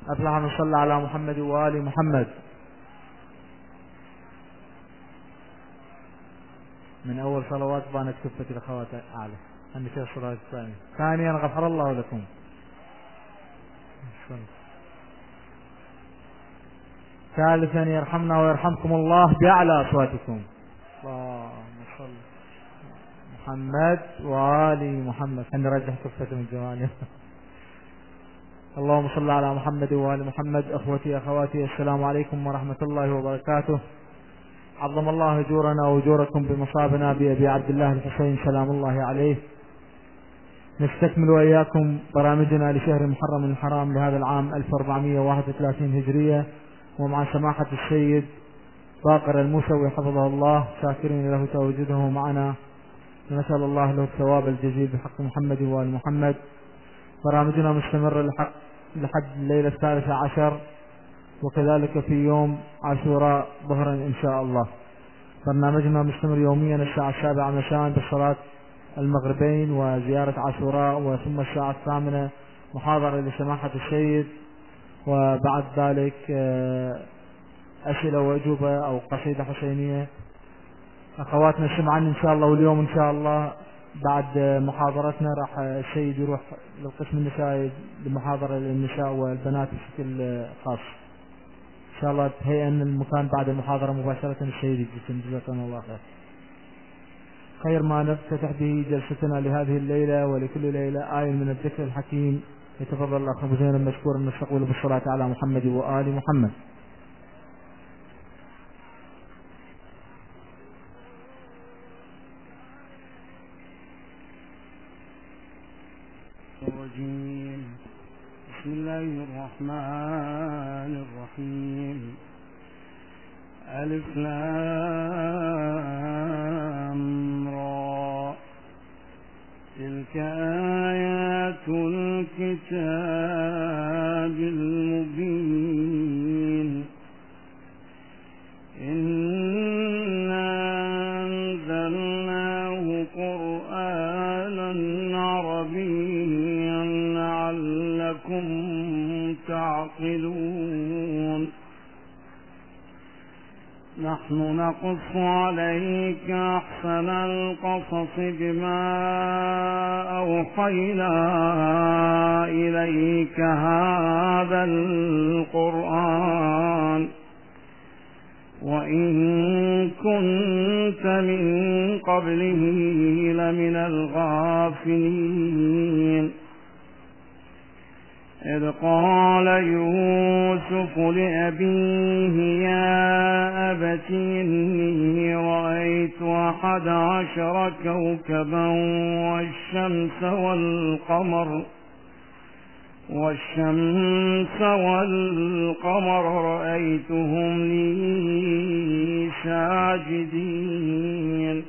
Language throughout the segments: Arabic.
أفلح من صلى على محمد وآل محمد. من أول صلوات بانت كفة الأخوات أعلى عند شيخ الصلاة الثانية. ثانيا غفر الله لكم. ثالثا يرحمنا ويرحمكم الله بأعلى أصواتكم. اللهم صل محمد وآل محمد. نرجح كفة من جماله. اللهم صل على محمد وآل محمد. أخوتي أخواتي، السلام عليكم ورحمة الله وبركاته. عظم الله أجورنا وأجوركم بمصابنا بأبي عبد الله الحسين سلام الله عليه. نستكمل وإياكم برامجنا لشهر محرم الحرام لهذا العام 1431 هجرية، ومع سماحة السيد باقر الموسوي حفظه الله، شاكرين له تواجده معنا، ونسأل الله له الثواب الجزيل بحق محمد وآل محمد. برامجنا مستمرة لحد الليلة 13، وكذلك في يوم عاشوراء ظهرا إن شاء الله. برنامجنا مستمر يوميا الساعة 7 مساء بالصلاة المغربين وزيارة عاشوراء، وثم الساعة 8 محاضرة لسماحة السيد، وبعد ذلك أسئلة وأجوبة أو قصيدة حسينية. أخواتنا سمعان إن شاء الله. واليوم إن شاء الله بعد محاضرتنا راح السيد يروح للقسم النسائي لمحاضرة للنساء والبنات بشكل خاص إن شاء الله. تهيئ المكان بعد المحاضرة مباشرة السيد يجيكم. جزاكم الله خير. خير ما نفتتح به جلستنا لهذه الليلة ولكل ليلة آية من الذكر الحكيم. يتفضل الأخ أبو زين المشكور أن نستقبل بالصلاة على محمد وآل محمد. بسم الله الرحمن الرحيم. ألف لام را. تلك آيات الكتاب المبين. إنا أنزلناه قرآنا عربيا لعلكم تعقلون. نحن نقص عليك أحسن القصص بما أوحينا إليك هذا القرآن وإن كنت من قبله لمن الغافلين. إذ قال يوسف لأبيه يا أبت إني رأيت 11 كوكبا والشمس والقمر رأيتهم لي ساجدين.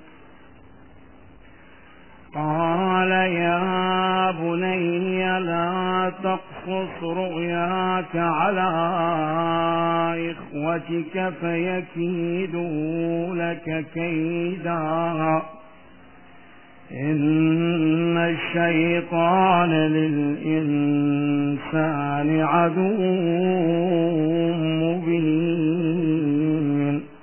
قال يا بني لا تقصص رؤياك على إخوتك فيكيدوا لك كيدا إن الشيطان للإنسان عدو مبين.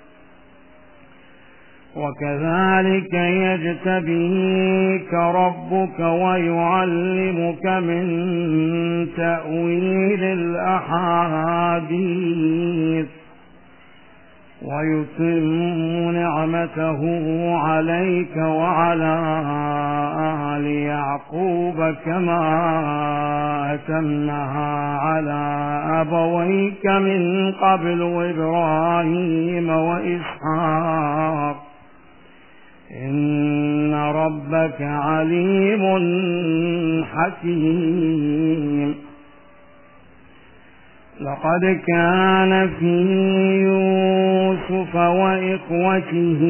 وكذلك يجتبيك ربك ويعلمك من تأويل الأحاديث ويتم نعمته عليك وعلى آل يعقوب كما أتمها على أبويك من قبل إبراهيم وإسحاق إن ربك عليم حكيم. لقد كان في يوسف وإخوته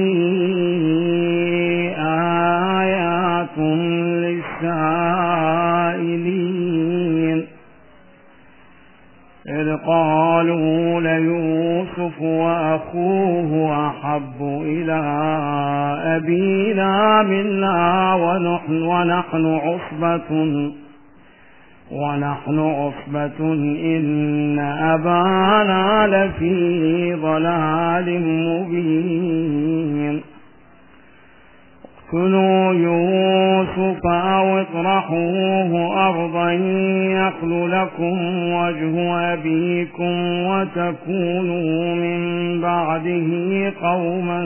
آيات للسائلين إذ قالوا ليوسف وأخوه أحب إلى أبينا منا ونحن عصبة ونحن عصبة إن أبانا لفي ضلال مبين اقتلوا يوسف أو اطرحوه أرضا يخل لكم وجه أبيكم وتكونوا من بعده قوما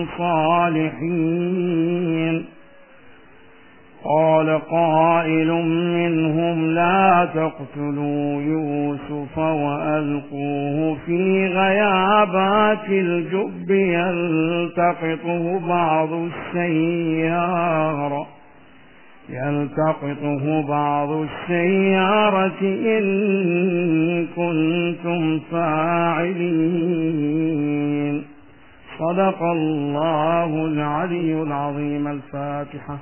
صالحين. قال قائل منهم لا تقتلوا يوسف وألقوه في غيابات الجب يلتقطه بعض السيارة إن كنتم فاعلين. صدق الله العلي العظيم. الفاتحة.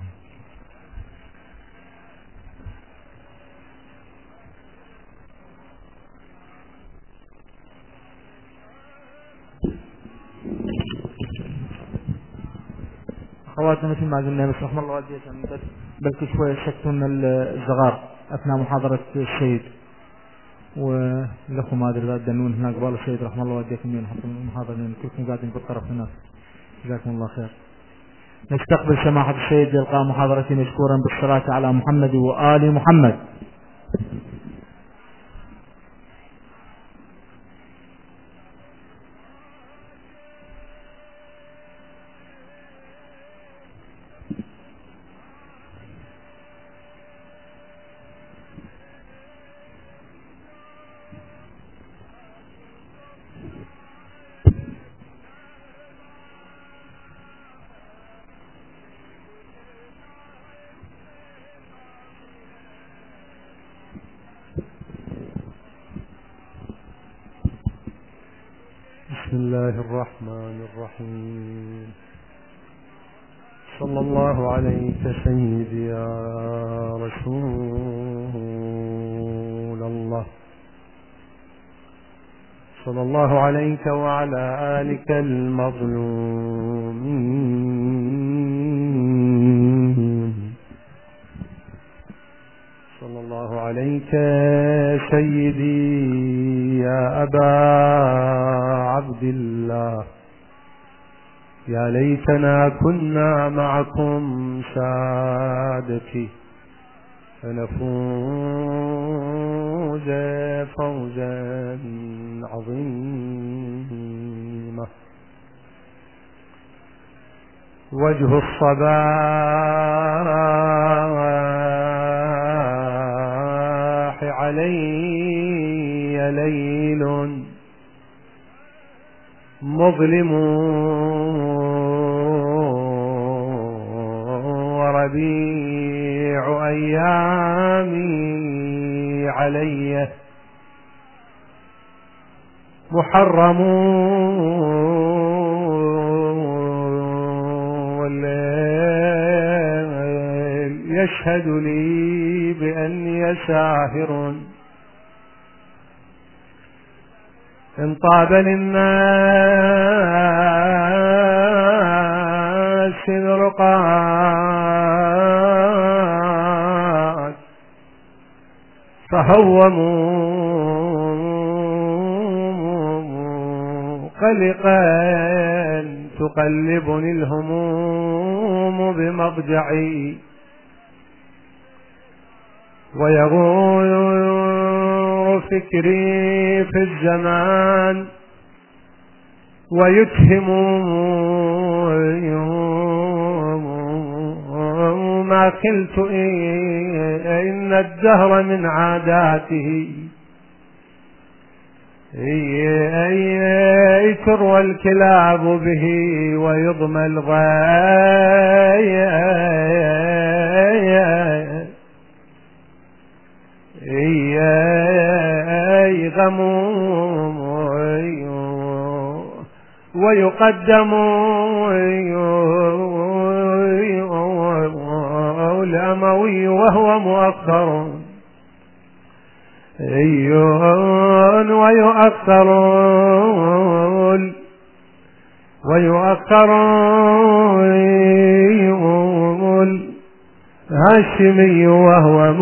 أخواتنا مثل ما قلنا بس رحم الله والديكم بلكي شوية شكتون الزغار أثناء محاضرة السيد، والأخو ما أدري ذا الدنون هناك قبال السيد رحم الله والديكم ينحطوا المحاضرين كلكم قاعدين بالطرف هناك. جزاكم الله خير. نستقبل سماحة السيد يلقى محاضرة مشكورا بالصلاة على محمد وآل محمد. بسم الله الرحمن الرحيم. صلى الله عليك سيدي يا رسول الله، صلى الله عليك وعلى آلك المظلومين، صلى الله عليك سيدي يا أبا عبد الله. يا ليتنا كنا معكم سادتي فنفوز فوزا عظيما. وجه الصباح علي ليل مظلم وربيع أيامي علي محرم، والليل يشهد لي بأني ساهر. إن طاب للناس الرقاد فهوموا قلقا تقلبني الهموم بمضجعي، ويغور فكري في الزمان ويتهم ما قلت إن الدهر من عاداته تروى الكلاب به ويضمى غموم ويقدم الأموي وهو مؤخر ويؤخر هاشمي وهو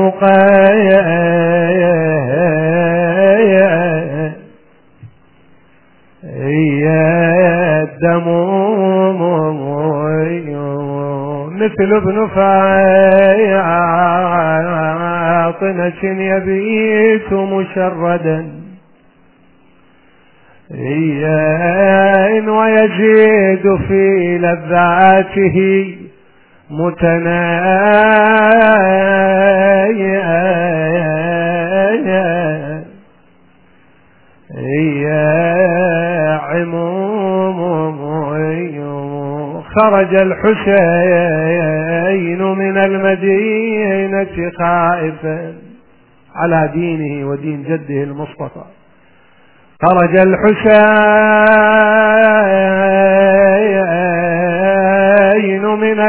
الدم مثل ابن فاطمة يبيت مشردا ويزيد في لذاته خرج الحسين من المدينة خائفا على دينه ودين جده المصطفى. خرج الحسين من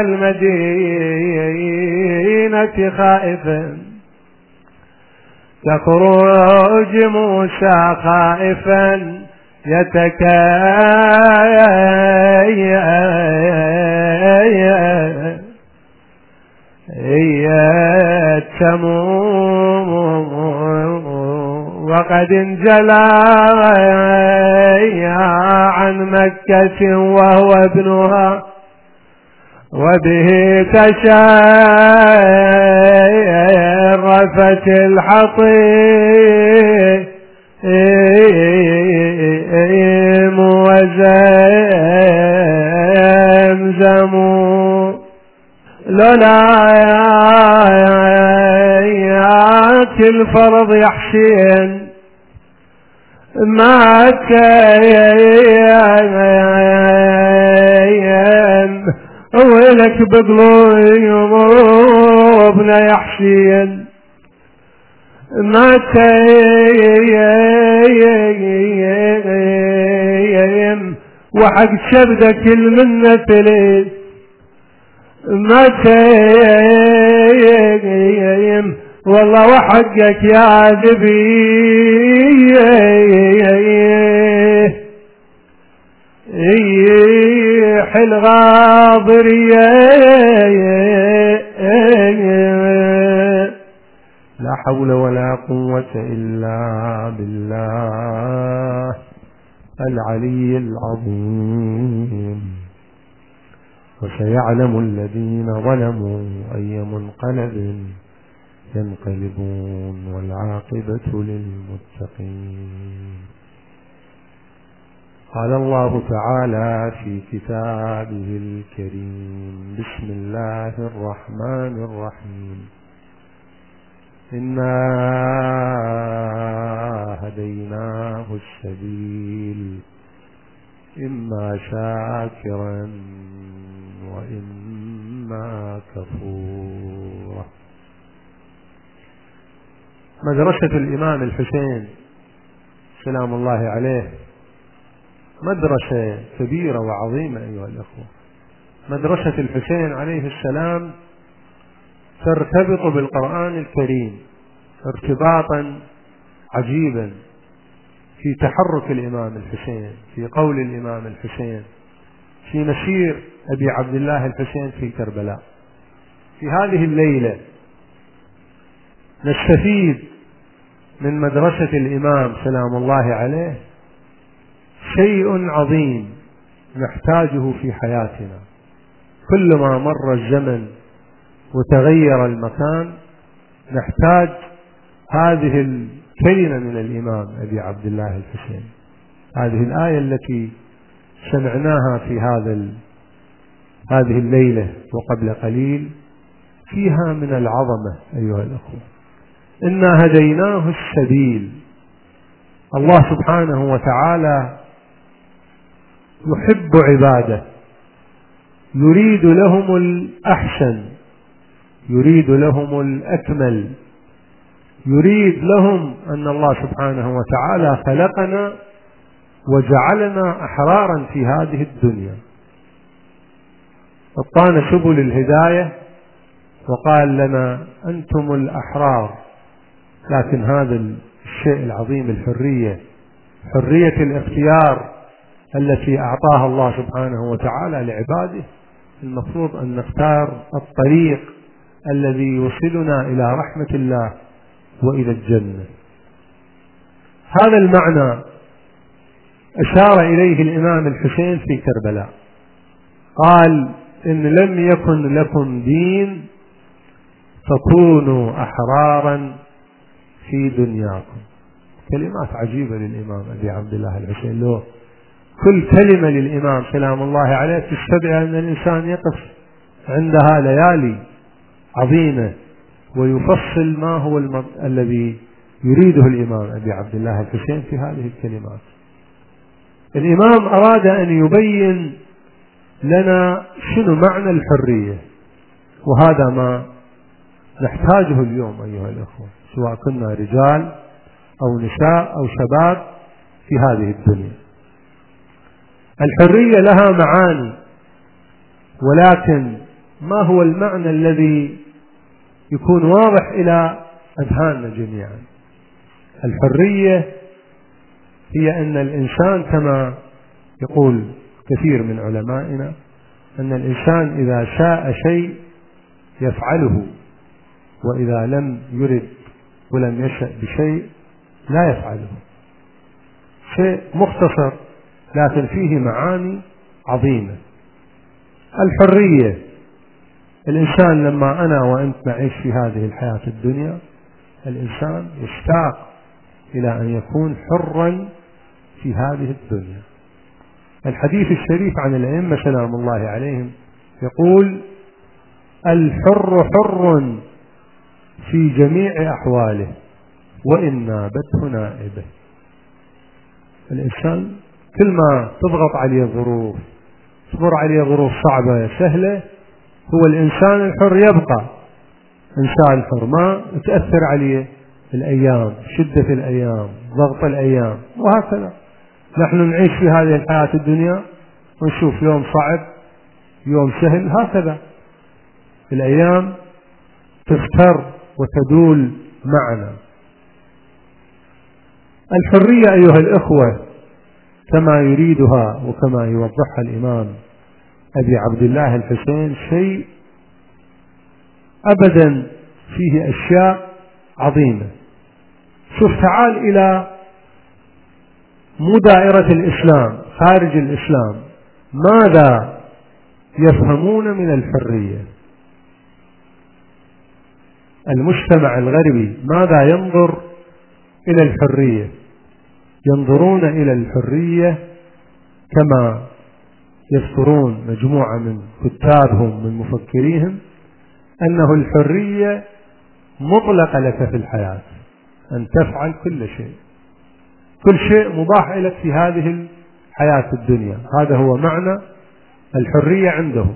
المدينة خائفا تخرج موسى خائفا وقد انجلى عن مكة وهو ابنها وبه تشرفت الحطيم وزمزم لولا الفرض يا حسين ما كان ولك بقلوبنا يا حسين ما كان وحق شبدك المنة ليه ما كان والله وحقك يا ذبي حل غاضرية لا حول ولا قوة إلا بالله العلي العظيم. وسيعلم الذين ظلموا أي منقلب ينقلبون والعاقبة للمتقين. قال الله تعالى في كتابه الكريم: بسم الله الرحمن الرحيم. إنا هديناه السبيل إما شاكرا وإما كفورا. مدرسة الإمام الحسين سلام الله عليه مدرسة كبيرة وعظيمة أيها الأخوة. مدرسة الحسين عليه السلام ترتبط بالقرآن الكريم ارتباطا عجيبا في تحرك الإمام الحسين، في قول الإمام الحسين، في مسير أبي عبد الله الحسين في كربلاء. في هذه الليلة نستفيد من مدرسة الإمام سلام الله عليه شيء عظيم نحتاجه في حياتنا. كلما مر الزمن وتغير المكان نحتاج هذه الكلمة من الإمام أبي عبد الله الحسين. هذه الآية التي سمعناها في هذه الليلة وقبل قليل فيها من العظمة أيها الأخوة. إنا هديناه السبيل. الله سبحانه وتعالى يحب عباده، يريد لهم الأحسن، يريد لهم الأكمل، يريد لهم أن الله سبحانه وتعالى خلقنا وجعلنا أحرارا في هذه الدنيا، أعطانا سبل الهداية وقال لنا أنتم الأحرار. لكن هذا الشيء العظيم، الحرية، حرية الاختيار التي أعطاها الله سبحانه وتعالى لعباده، المفروض أن نختار الطريق الذي يوصلنا إلى رحمة الله وإلى الجنة. هذا المعنى أشار إليه الإمام الحسين في كربلاء، قال: إن لم يكن لكم دين فكونوا أحرارا في دنياكم. كلمات عجيبة للإمام أبي عبد الله الحسين، له كل كلمة للإمام سلام الله عليه تستدعي أن الإنسان يقف عندها ليالي عظيمة ويفصل ما هو الذي يريده الإمام أبي عبد الله الحسين في هذه الكلمات. الإمام أراد أن يبين لنا شنو معنى الحرية، وهذا ما نحتاجه اليوم أيها الأخوة، سواء كنا رجال أو نساء أو شباب في هذه الدنيا. الحرية لها معاني، ولكن ما هو المعنى الذي يكون واضح إلى أذهاننا جميعا؟ الحرية هي أن الإنسان كما يقول كثير من علمائنا أن الإنسان إذا شاء شيء يفعله، وإذا لم يرد ولم يشأ بشيء لا يفعله. شيء مختصر لكن فيه معاني عظيمة. الحرية، الإنسان لما أنا وأنت نعيش في هذه الحياة الدنيا الإنسان يشتاق إلى أن يكون حرا في هذه الدنيا. الحديث الشريف عن الأئمة سلام الله عليهم يقول: الحر حر في جميع أحواله وإن نابته نائبه. الإنسان كل ما تضغط عليه ظروف، تمر عليه ظروف صعبة سهلة، هو الإنسان الحر يبقى إنسان حر، ما تأثر عليه الأيام، شدة الأيام، ضغط الأيام، وهكذا. نحن نعيش في هذه الحياة الدنيا ونشوف يوم صعب يوم سهل، هكذا الأيام تفتر وتدول معنا. الحرية أيها الأخوة كما يريدها وكما يوضحها الإمام أبي عبد الله الحسين شيء أبدا فيه أشياء عظيمة. شوف، تعال إلى مو دائرة الإسلام، خارج الإسلام، ماذا يفهمون من الحرية؟ المجتمع الغربي ماذا ينظر إلى الحرية؟ ينظرون إلى الحرية كما يذكرون مجموعة من كتابهم من مفكريهم أنه الحرية مطلقة لك في الحياة، أن تفعل كل شيء، كل شيء مباح لك في هذه الحياة الدنيا. هذا هو معنى الحرية عندهم.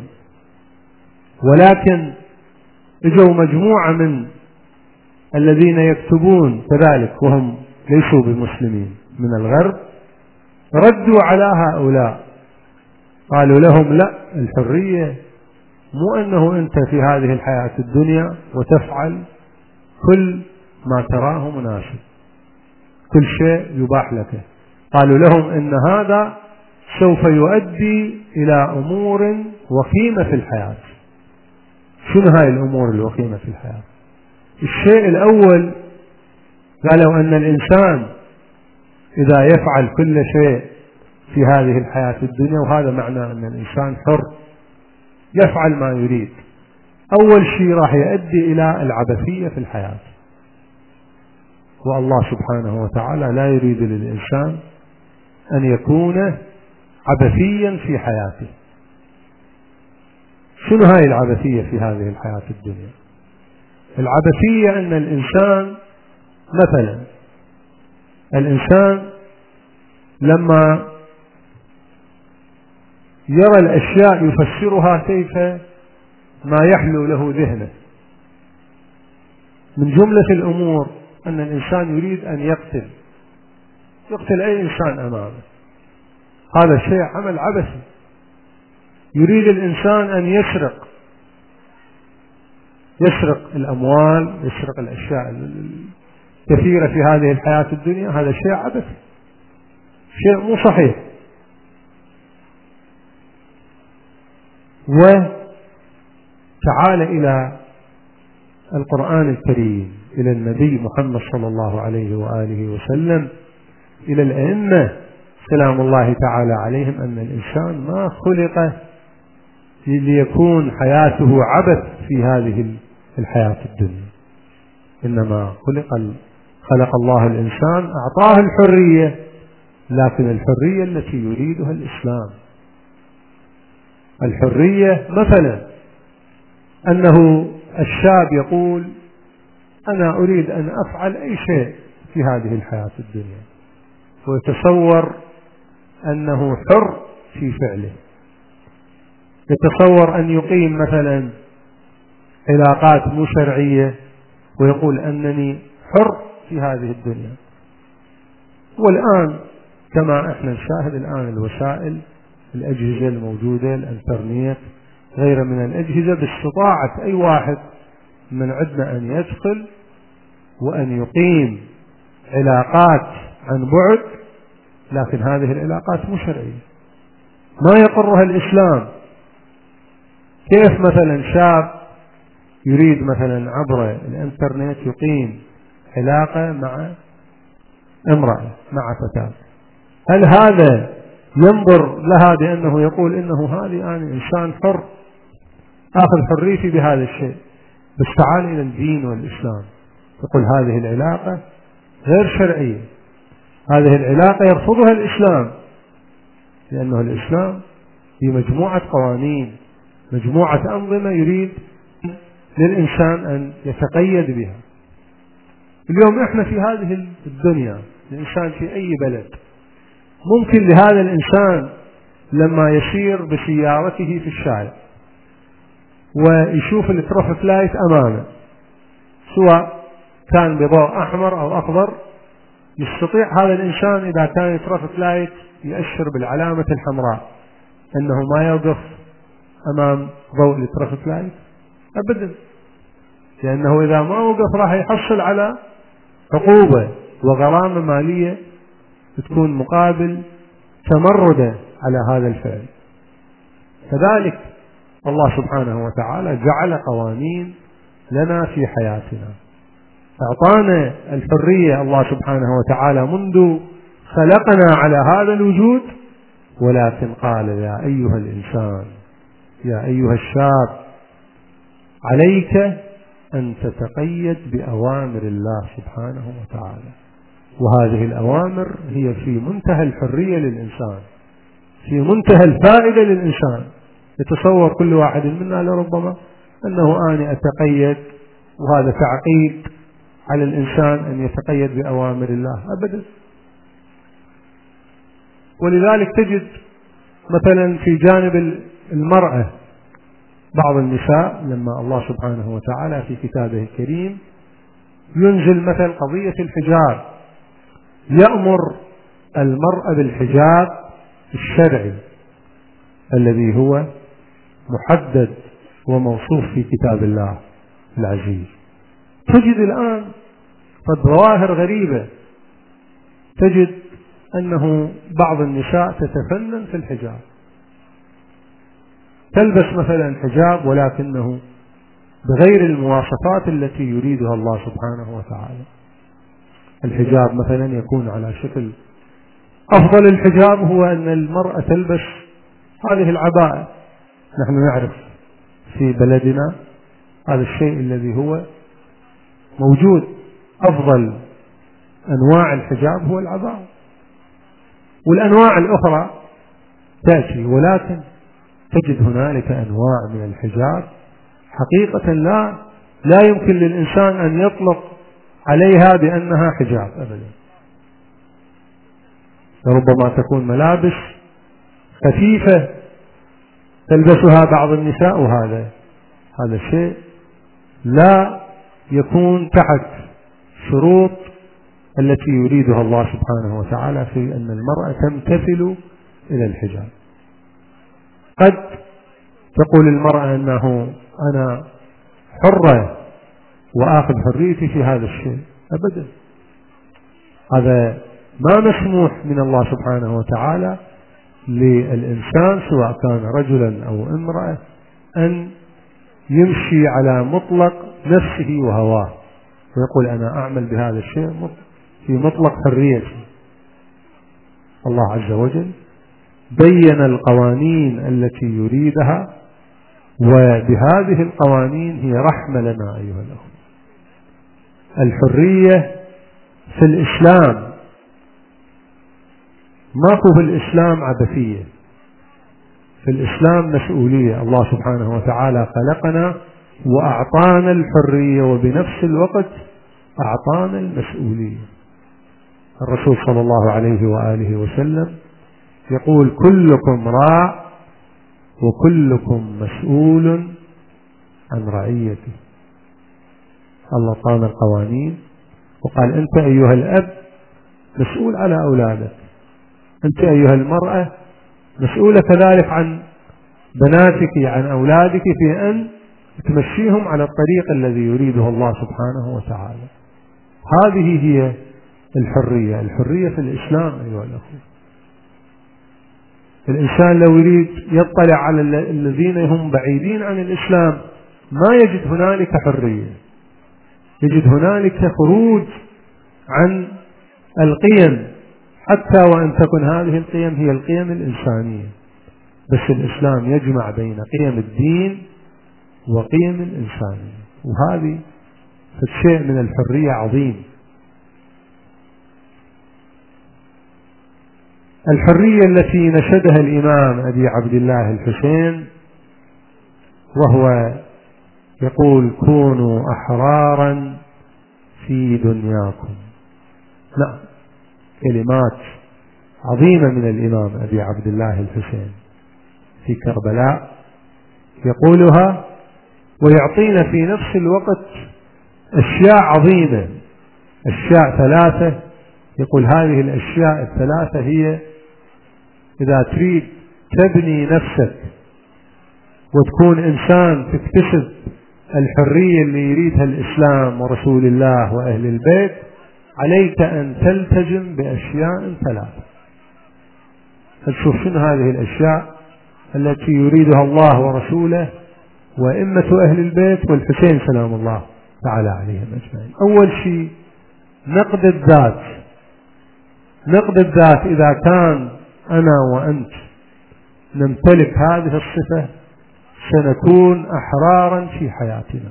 ولكن اجوا مجموعة من الذين يكتبون كذلك وهم ليسوا بمسلمين من الغرب، ردوا على هؤلاء، قالوا لهم: لا، الحرية مو أنه أنت في هذه الحياة الدنيا وتفعل كل ما تراه مناسب، كل شيء يباح لك. قالوا لهم إن هذا سوف يؤدي إلى أمور وخيمة في الحياة. شنو هاي الأمور الوخيمة في الحياة؟ الشيء الأول قالوا أن الإنسان إذا يفعل كل شيء في هذه الحياة الدنيا، وهذا معنى أن الإنسان حر يفعل ما يريد، أول شيء راح يؤدي إلى العبثية في الحياة، والله سبحانه وتعالى لا يريد للإنسان أن يكون عبثيا في حياته. شنو هاي العبثية في هذه الحياة الدنيا؟ العبثية أن الإنسان مثلا الإنسان لما يرى الأشياء يفسرها كيف ما يحلو له ذهنه. من جملة الأمور أن الإنسان يريد أن يقتل أي إنسان أمامه، هذا شيء عمل عبثي. يريد الإنسان أن يسرق الأموال، يسرق الأشياء الكثيرة في هذه الحياة الدنيا، هذا شيء عبثي، شيء مو صحيح. وتعال إلى القرآن الكريم، إلى النبي محمد صلى الله عليه وآله وسلم، إلى الأئمة سلام الله تعالى عليهم، أن الإنسان ما خلق ليكون حياته عبث في هذه الحياة الدنيا، إنما خلق الله الإنسان، أعطاه الحرية، لكن الحرية التي يريدها الإسلام. الحرية مثلا أنه الشاب يقول أنا أريد أن أفعل أي شيء في هذه الحياة الدنيا، ويتصور أنه حر في فعله، يتصور أن يقيم مثلا علاقات مو شرعية ويقول أنني حر في هذه الدنيا. والآن كما احنا نشاهد الآن الوسائل، الأجهزة الموجودة، الانترنت، غير من الأجهزة، باستطاعة أي واحد من عندنا أن يدخل وأن يقيم علاقات عن بعد، لكن هذه العلاقات مو شرعية، ما يقرها الإسلام. كيف مثلا شاب يريد مثلا عبر الانترنت يقيم علاقة مع امرأة، مع فتاة، هل هذا ينظر لها بأنه يقول إنه هذه أنا إنسان حر أخذ حريتي بهذا الشيء؟ بس تعال إلى الدين والإسلام يقول هذه العلاقة غير شرعية، هذه العلاقة يرفضها الإسلام، لأنه الإسلام في مجموعة قوانين، مجموعة أنظمة يريد للإنسان أن يتقيد بها. اليوم إحنا في هذه الدنيا، الإنسان في أي بلد ممكن لهذا الإنسان لما يسير بسيارته في الشارع ويشوف الترافيك لايت أمامه، سواء كان بضوء أحمر أو أخضر، يستطيع هذا الإنسان إذا كان الترافيك لايت يؤشر بالعلامة الحمراء أنه ما يوقف أمام ضوء الترافيك لايت؟ أبدا، لأنه إذا ما وقف راح يحصل على عقوبة وغرامة مالية تكون مقابل تمرده على هذا الفعل. كذلك الله سبحانه وتعالى جعل قوانين لنا في حياتنا، أعطانا الحرية الله سبحانه وتعالى منذ خلقنا على هذا الوجود، ولكن قال يا أيها الإنسان، يا أيها الشاب، عليك أن تتقيد بأوامر الله سبحانه وتعالى، وهذه الأوامر هي في منتهى الحرية للإنسان، في منتهى الفائدة للإنسان. يتصور كل واحد منا لربما أنه أنا أتقيد وهذا تعقيد على الإنسان أن يتقيد بأوامر الله، أبدا. ولذلك تجد مثلا في جانب المرأة بعض النساء لما الله سبحانه وتعالى في كتابه الكريم ينزل مثل قضية الحجاب، يأمر المرأة بالحجاب الشرعي الذي هو محدد وموصوف في كتاب الله العزيز. تجد الآن قد ظواهر غريبة، تجد أنه بعض النساء تتفنن في الحجاب، تلبس مثلا حجاب ولكنه بغير المواصفات التي يريدها الله سبحانه وتعالى. الحجاب مثلا يكون على شكل، أفضل الحجاب هو أن المرأة تلبس هذه العباءة. نحن نعرف في بلدنا هذا الشيء الذي هو موجود، أفضل أنواع الحجاب هو العباءة، والأنواع الأخرى تأتي، ولكن تجد هنالك أنواع من الحجاب حقيقة لا يمكن للإنسان أن يطلق عليها بأنها حجاب أبدا. ربما تكون ملابس خفيفة تلبسها بعض النساء، وهذا الشيء لا يكون تحت شروط التي يريدها الله سبحانه وتعالى في أن المرأة تمتثل إلى الحجاب. قد تقول المرأة أنه أنا حرة وآخذ حريتي في هذا الشيء، أبدا، هذا ما مسموح من الله سبحانه وتعالى للإنسان سواء كان رجلا أو امرأة أن يمشي على مطلق نفسه وهواه، ويقول أنا أعمل بهذا الشيء في مطلق حريتي. الله عز وجل بين القوانين التي يريدها، وبهذه القوانين هي رحمة لنا أيها الأخوة. الحرية في الإسلام ماكو في الإسلام عبثية، في الإسلام مسؤولية. الله سبحانه وتعالى خلقنا وأعطانا الحرية، وبنفس الوقت أعطانا المسؤولية. الرسول صلى الله عليه وآله وسلم يقول كلكم راع وكلكم مسؤول عن رعيته. الله طال القوانين وقال أنت أيها الأب مسؤول على أولادك، أنت أيها المرأة مسؤولة كذلك عن بناتك، عن أولادك، في أن تمشيهم على الطريق الذي يريده الله سبحانه وتعالى. هذه هي الحرية. الحرية في الإسلام أيها الأخوة. الإنسان لو يريد يطلع على الذين هم بعيدين عن الإسلام ما يجد هنالك حرية، يجد هنالك خروج عن القيم، حتى وأن تكون هذه القيم هي القيم الإنسانية. بس الإسلام يجمع بين قيم الدين وقيم الإنسانية، وهذه شيء من الحرية عظيم. الحرية التي نشدها الإمام أبي عبد الله الحسين وهو يقول كونوا أحرارا في دنياكم. لا، كلمات عظيمة من الإمام أبي عبد الله الحسين في كربلاء يقولها، ويعطينا في نفس الوقت أشياء عظيمة، أشياء ثلاثة. يقول هذه الأشياء الثلاثة هي إذا تريد تبني نفسك وتكون إنسان تكتسب الحرية اللي يريدها الإسلام ورسول الله وأهل البيت، عليك أن تلتزم بأشياء ثلاثة. فتشوف شنو هذه الأشياء التي يريدها الله ورسوله وأئمة أهل البيت والحسين سلام الله تعالى عليهم أجمعين. أول شيء نقد الذات. نقد الذات، إذا كان أنا وأنت نمتلك هذه الصفة سنكون أحرارا في حياتنا.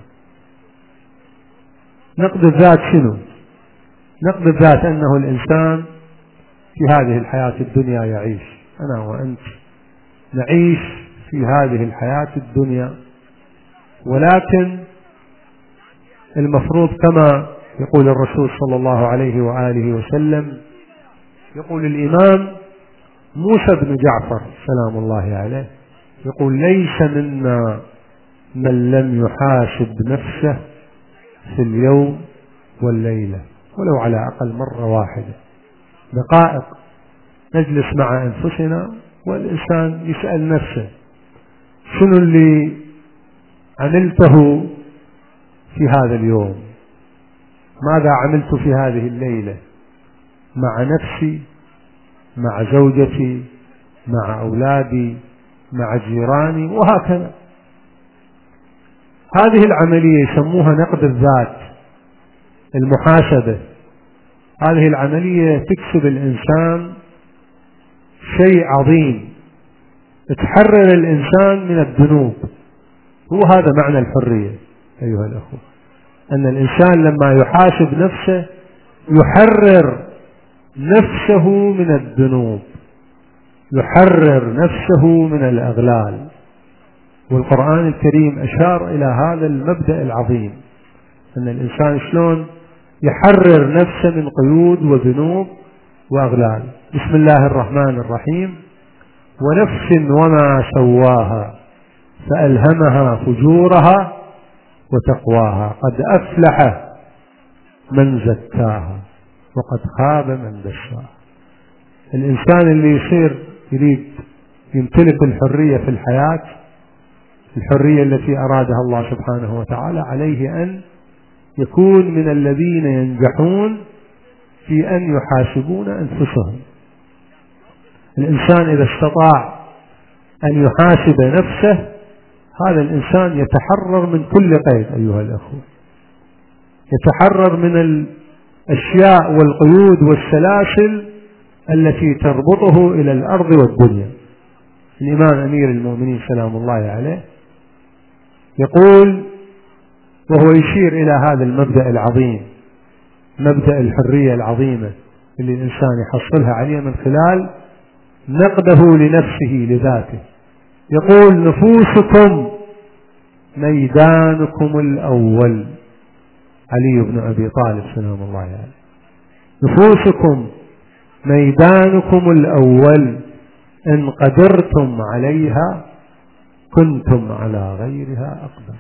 نقد الذات شنو؟ نقد الذات أنه الإنسان في هذه الحياة الدنيا يعيش، أنا وأنت نعيش في هذه الحياة الدنيا، ولكن المفروض كما يقول الرسول صلى الله عليه وآله وسلم، يقول الإمام موسى بن جعفر سلام الله عليه يقول ليس منا من لم يحاسب نفسه في اليوم والليلة ولو على أقل مرة واحدة، دقائق نجلس مع أنفسنا والإنسان يسأل نفسه شنو اللي عملته في هذا اليوم، ماذا عملت في هذه الليلة مع نفسي، مع زوجتي، مع أولادي، مع جيراني، وهكذا. هذه العملية يسموها نقد الذات، المحاسبة. هذه العملية تكسب الإنسان شيء عظيم، تحرر الإنسان من الذنوب. هو هذا معنى الحرية أيها الأخوة، أن الإنسان لما يحاسب نفسه يحرر نفسه من الذنوب، يحرر نفسه من الأغلال. والقرآن الكريم أشار إلى هذا المبدأ العظيم، أن الإنسان شلون يحرر نفسه من قيود وذنوب وأغلال. بسم الله الرحمن الرحيم. ونفس وما سواها فألهمها فجورها وتقواها قد أفلح من زكاها وقد خاب من دساها. الإنسان اللي يصير يريد يمتلك الحرية في الحياة، الحرية التي أرادها الله سبحانه وتعالى، عليه أن يكون من الذين ينجحون في أن يحاسبون أنفسهم. الإنسان إذا استطاع أن يحاسب نفسه هذا الإنسان يتحرر من كل قيد أيها الأخوة، يتحرر من الأشياء والقيود والسلاسل التي تربطه إلى الأرض والدنيا. الإمام أمير المؤمنين سلام الله عليه يقول وهو يشير إلى هذا المبدأ العظيم، مبدأ الحرية العظيمة اللي الإنسان يحصلها عليه من خلال نقده لنفسه لذاته. يقول نفوسكم ميدانكم الأول، علي بن أبي طالب سلام الله عليه، نفوسكم ميدانكم الأول، إن قدرتم عليها كنتم على غيرها أقدر.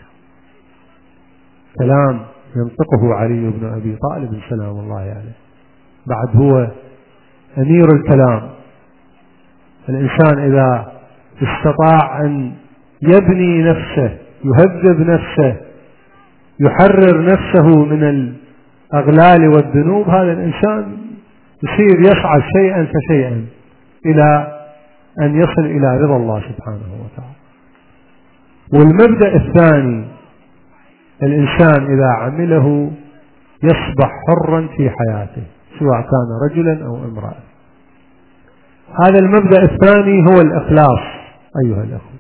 كلام ينطقه علي بن أبي طالب سلام الله عليه، بعد هو أمير الكلام. الإنسان إذا استطاع أن يبني نفسه، يهذب نفسه، يحرر نفسه من الأغلال والذنوب، هذا الإنسان يصير يصعد شيئا فشيئا إلى أن يصل إلى رضا الله سبحانه وتعالى. والمبدأ الثاني، الإنسان إذا عمله يصبح حرا في حياته سواء كان رجلا أو امرأة. هذا المبدأ الثاني هو الإخلاص. أيها الأخوة،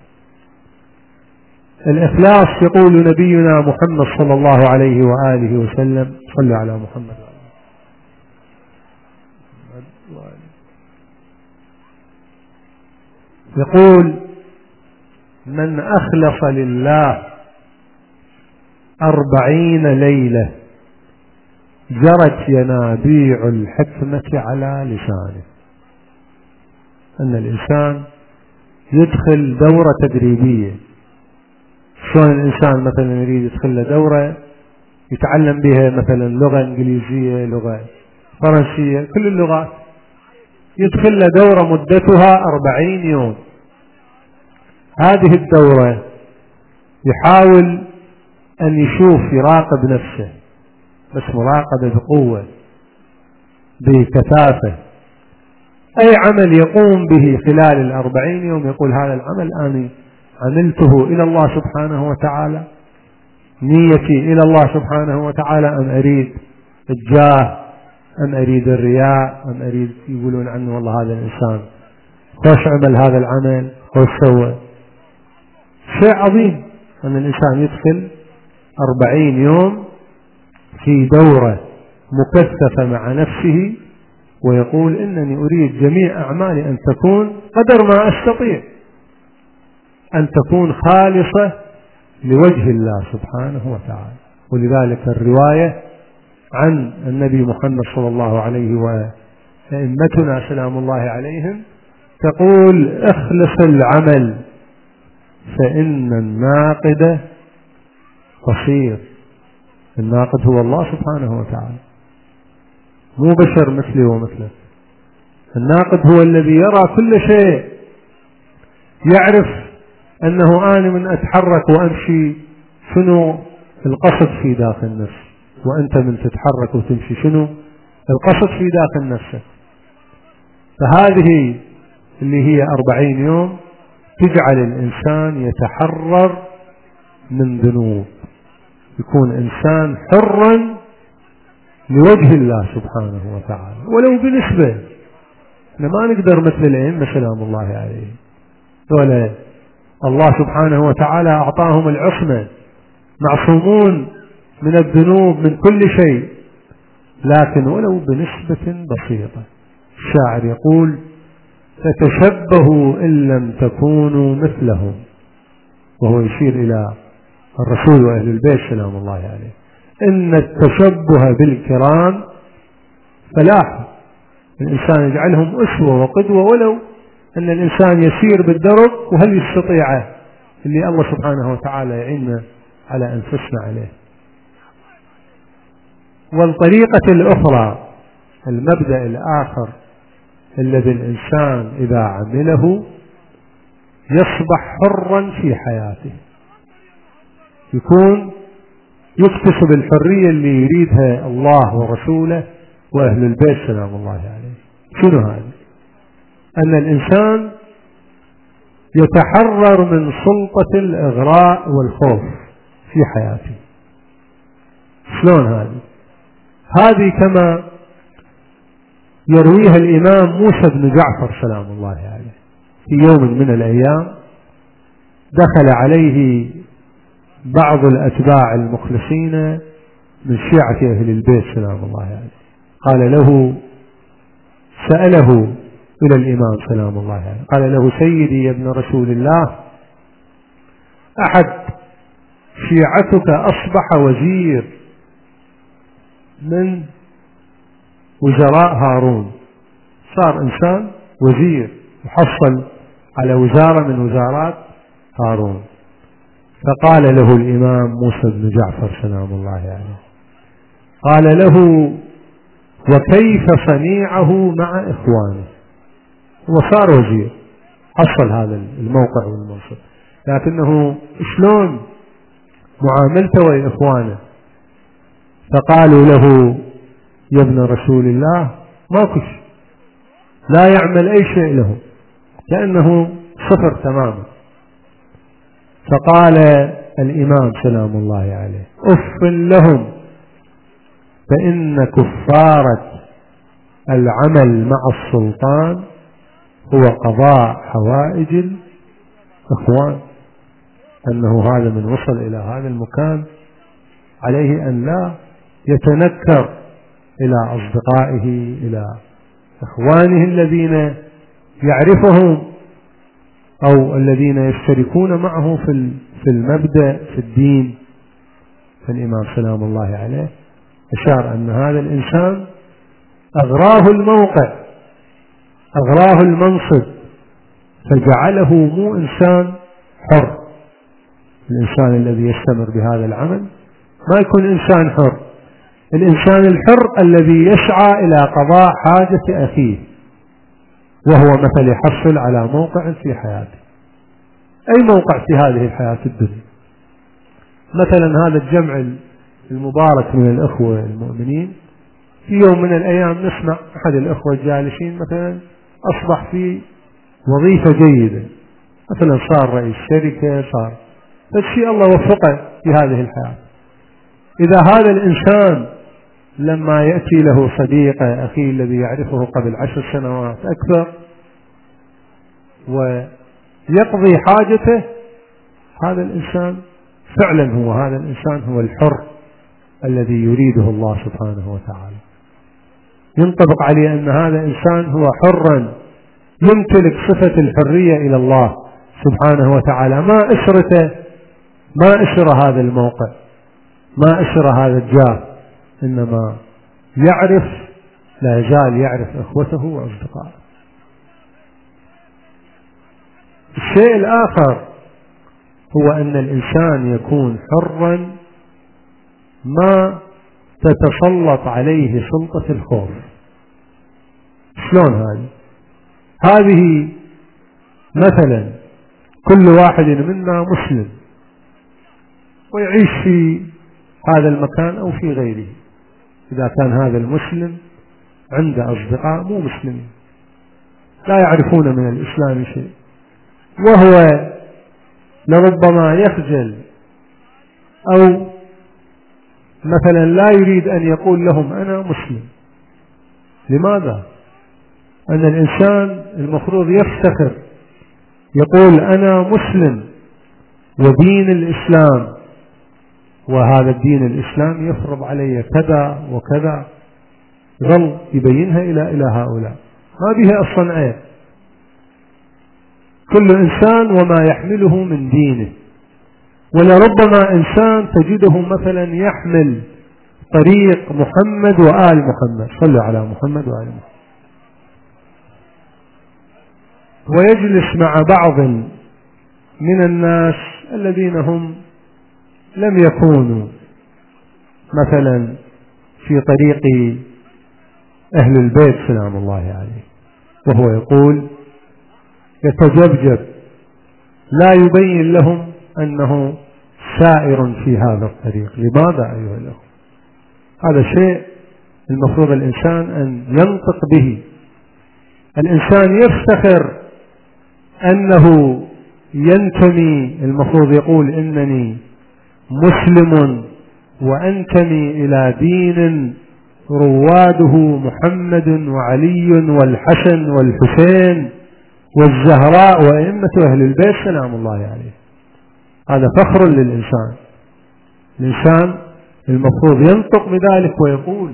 الإخلاص يقول نبينا محمد صلى الله عليه وآله وسلم، صلى على محمد، يقول من أخلص لله 40 ليلة جرت ينابيع الحكمة على لسانه. أن الإنسان يدخل دورة تدريبية. شلون الإنسان مثلا يريد يدخل له دورة يتعلم بها مثلا لغة إنجليزية، لغة فرنسية، كل اللغات، يدخل له دورة مدتها 40 يوم. هذه الدورة يحاول أن يشوف، يراقب نفسه، بس مراقبة بقوة بكثافة. أي عمل يقوم به خلال 40 يوم يقول هذا العمل أنا عملته إلى الله سبحانه وتعالى، نيتي إلى الله سبحانه وتعالى، أم أريد الجاه، أم أريد الرياء، أم أريد يقولون عنه والله هذا الإنسان خوش عمل هذا العمل، خوش سوى. شيء عظيم أن الإنسان يدخل 40 يوم في دورة مكثفة مع نفسه ويقول إنني أريد جميع أعمالي أن تكون قدر ما أستطيع أن تكون خالصة لوجه الله سبحانه وتعالى. ولذلك الرواية عن النبي محمد صلى الله عليه وأئمتنا سلام الله عليهم تقول اخلص العمل فإن الناقد قصير. الناقد هو الله سبحانه وتعالى، مو بشر مثلي ومثلك. الناقد هو الذي يرى كل شيء، يعرف أنه أنا من أتحرك وأمشي شنو القصد في داخل نفسي، وأنت من تتحرك وتمشي شنو القصد في داخل نفسك. فهذه اللي هي 40 يوم تجعل الإنسان يتحرر من ذنوب، يكون إنسان حرا لوجه الله سبحانه وتعالى ولو بنسبة. ما نقدر مثل الأئمة سلام الله عليه، ولا الله سبحانه وتعالى أعطاهم العصمة، معصومون من الذنوب من كل شيء، لكن ولو بنسبة بسيطة. الشاعر يقول فتشبهوا إن لم تكونوا مثلهم، وهو يشير إلى الرسول وأهل البيت سلام الله عليه. إن التشبه بالكرام فلاح، الإنسان يجعلهم أسوة وقدوة ولو أن الإنسان يسير بالدرب، وهل يستطيع اللي الله سبحانه وتعالى يعيننا على أنفسنا عليه. والطريقة الأخرى، المبدأ الآخر الذي الإنسان إذا عمله يصبح حرا في حياته، يكون يكتسب الحرية اللي يريدها الله ورسوله وأهل البيت سلام الله عليه. شنو هذا؟ أن الإنسان يتحرر من سلطة الإغراء والخوف في حياته. شلون هذه كما يرويها الإمام موسى بن جعفر سلام الله عليه. في يوم من الأيام دخل عليه بعض الأتباع المخلصين من شيعة أهل البيت سلام الله عليه، قال له، سأله إلى الإمام سلام الله عليه، قال له: سيدي يا ابن رسول الله، أحد شيعتك أصبح وزير من وزراء هارون، صار إنسان وزير وحصل على وزارة من وزارات هارون. فقال له الإمام موسى بن جعفر سلام الله عليه، قال له: وكيف صنيعه مع إخوانه؟ هو صار وزير، حصل هذا الموقع والمنصب، لكنه شلون معاملته ويا إخوانه؟ فقالوا له: يا ابن رسول الله، ماكو شيء، لا يعمل أي شيء له، كأنه صفر تماما. فقال الإمام سلام الله عليه: أف لهم، فإن كفارة العمل مع السلطان هو قضاء حوائج الإخوان، أنه هذا من وصل إلى هذا المكان عليه أن لا يتنكر إلى أصدقائه، إلى إخوانه الذين يعرفهم أو الذين يشتركون معه في المبدأ في الدين. فالإمام سلام الله عليه أشار أن هذا الإنسان أغراه الموقع، أغراه المنصب، فجعله مو إنسان حر. الإنسان الذي يستمر بهذا العمل ما يكون إنسان حر. الإنسان الحر الذي يسعى إلى قضاء حاجة أخيه، وهو مثل يحصل على موقع في حياته، أي موقع في هذه الحياة الدنيا. مثلا هذا الجمع المبارك من الأخوة المؤمنين، في يوم من الأيام نسمع أحد الأخوة الجالسين مثلا أصبح في وظيفة جيدة، مثلا صار رئيس شركة، صار فالشيء الله وفقه في هذه الحياة. إذا هذا الإنسان لما يأتي له صديقه أخيه الذي يعرفه قبل 10 سنوات أكثر ويقضي حاجته، هذا الإنسان فعلا هذا الإنسان هو الحر الذي يريده الله سبحانه وتعالى. ينطبق عليه أن هذا الإنسان هو حرا يمتلك صفة الحرية إلى الله سبحانه وتعالى، ما أسرته، ما أسر هذا الموقع، ما أسر هذا الجاه، إنما يعرف، لا يزال يعرف إخوته وأصدقائه. الشيء الآخر هو أن الإنسان يكون حرا ما تتسلط عليه سلطة الخوف. شلون هذه مثلا كل واحد منا مسلم ويعيش في هذا المكان أو في غيره. إذا كان هذا المسلم عنده أصدقاء مو مسلمين لا يعرفون من الإسلام شيء، وهو لربما يخجل أو مثلا لا يريد أن يقول لهم أنا مسلم. لماذا؟ أن الإنسان المفروض يفتخر، يقول أنا مسلم ودين الإسلام، وهذا الدين الإسلام يفرض علي كذا وكذا، ظل يبينها إلى هؤلاء، ما بها أصلا عيب. كل إنسان وما يحمله من دينه. ولربما إنسان تجده مثلا يحمل طريق محمد وآل محمد، صلوا على محمد وآل محمد، ويجلس مع بعض من الناس الذين هم لم يكونوا مثلا في طريق أهل البيت سلام الله عليه، وهو يقول يتجبجب، لا يبين لهم أنه سائر في هذا الطريق. لماذا أيها الأخوة؟ هذا شيء المفروض الإنسان أن ينطق به. الإنسان يفتخر أنه ينتمي، المفروض يقول إنني مسلم وأنتمي إلى دين رواده محمد وعلي والحسن والحسين والزهراء وأئمة أهل البيت سلام الله عليه. هذا فخر للإنسان. الإنسان المفروض ينطق بذلك ويقول.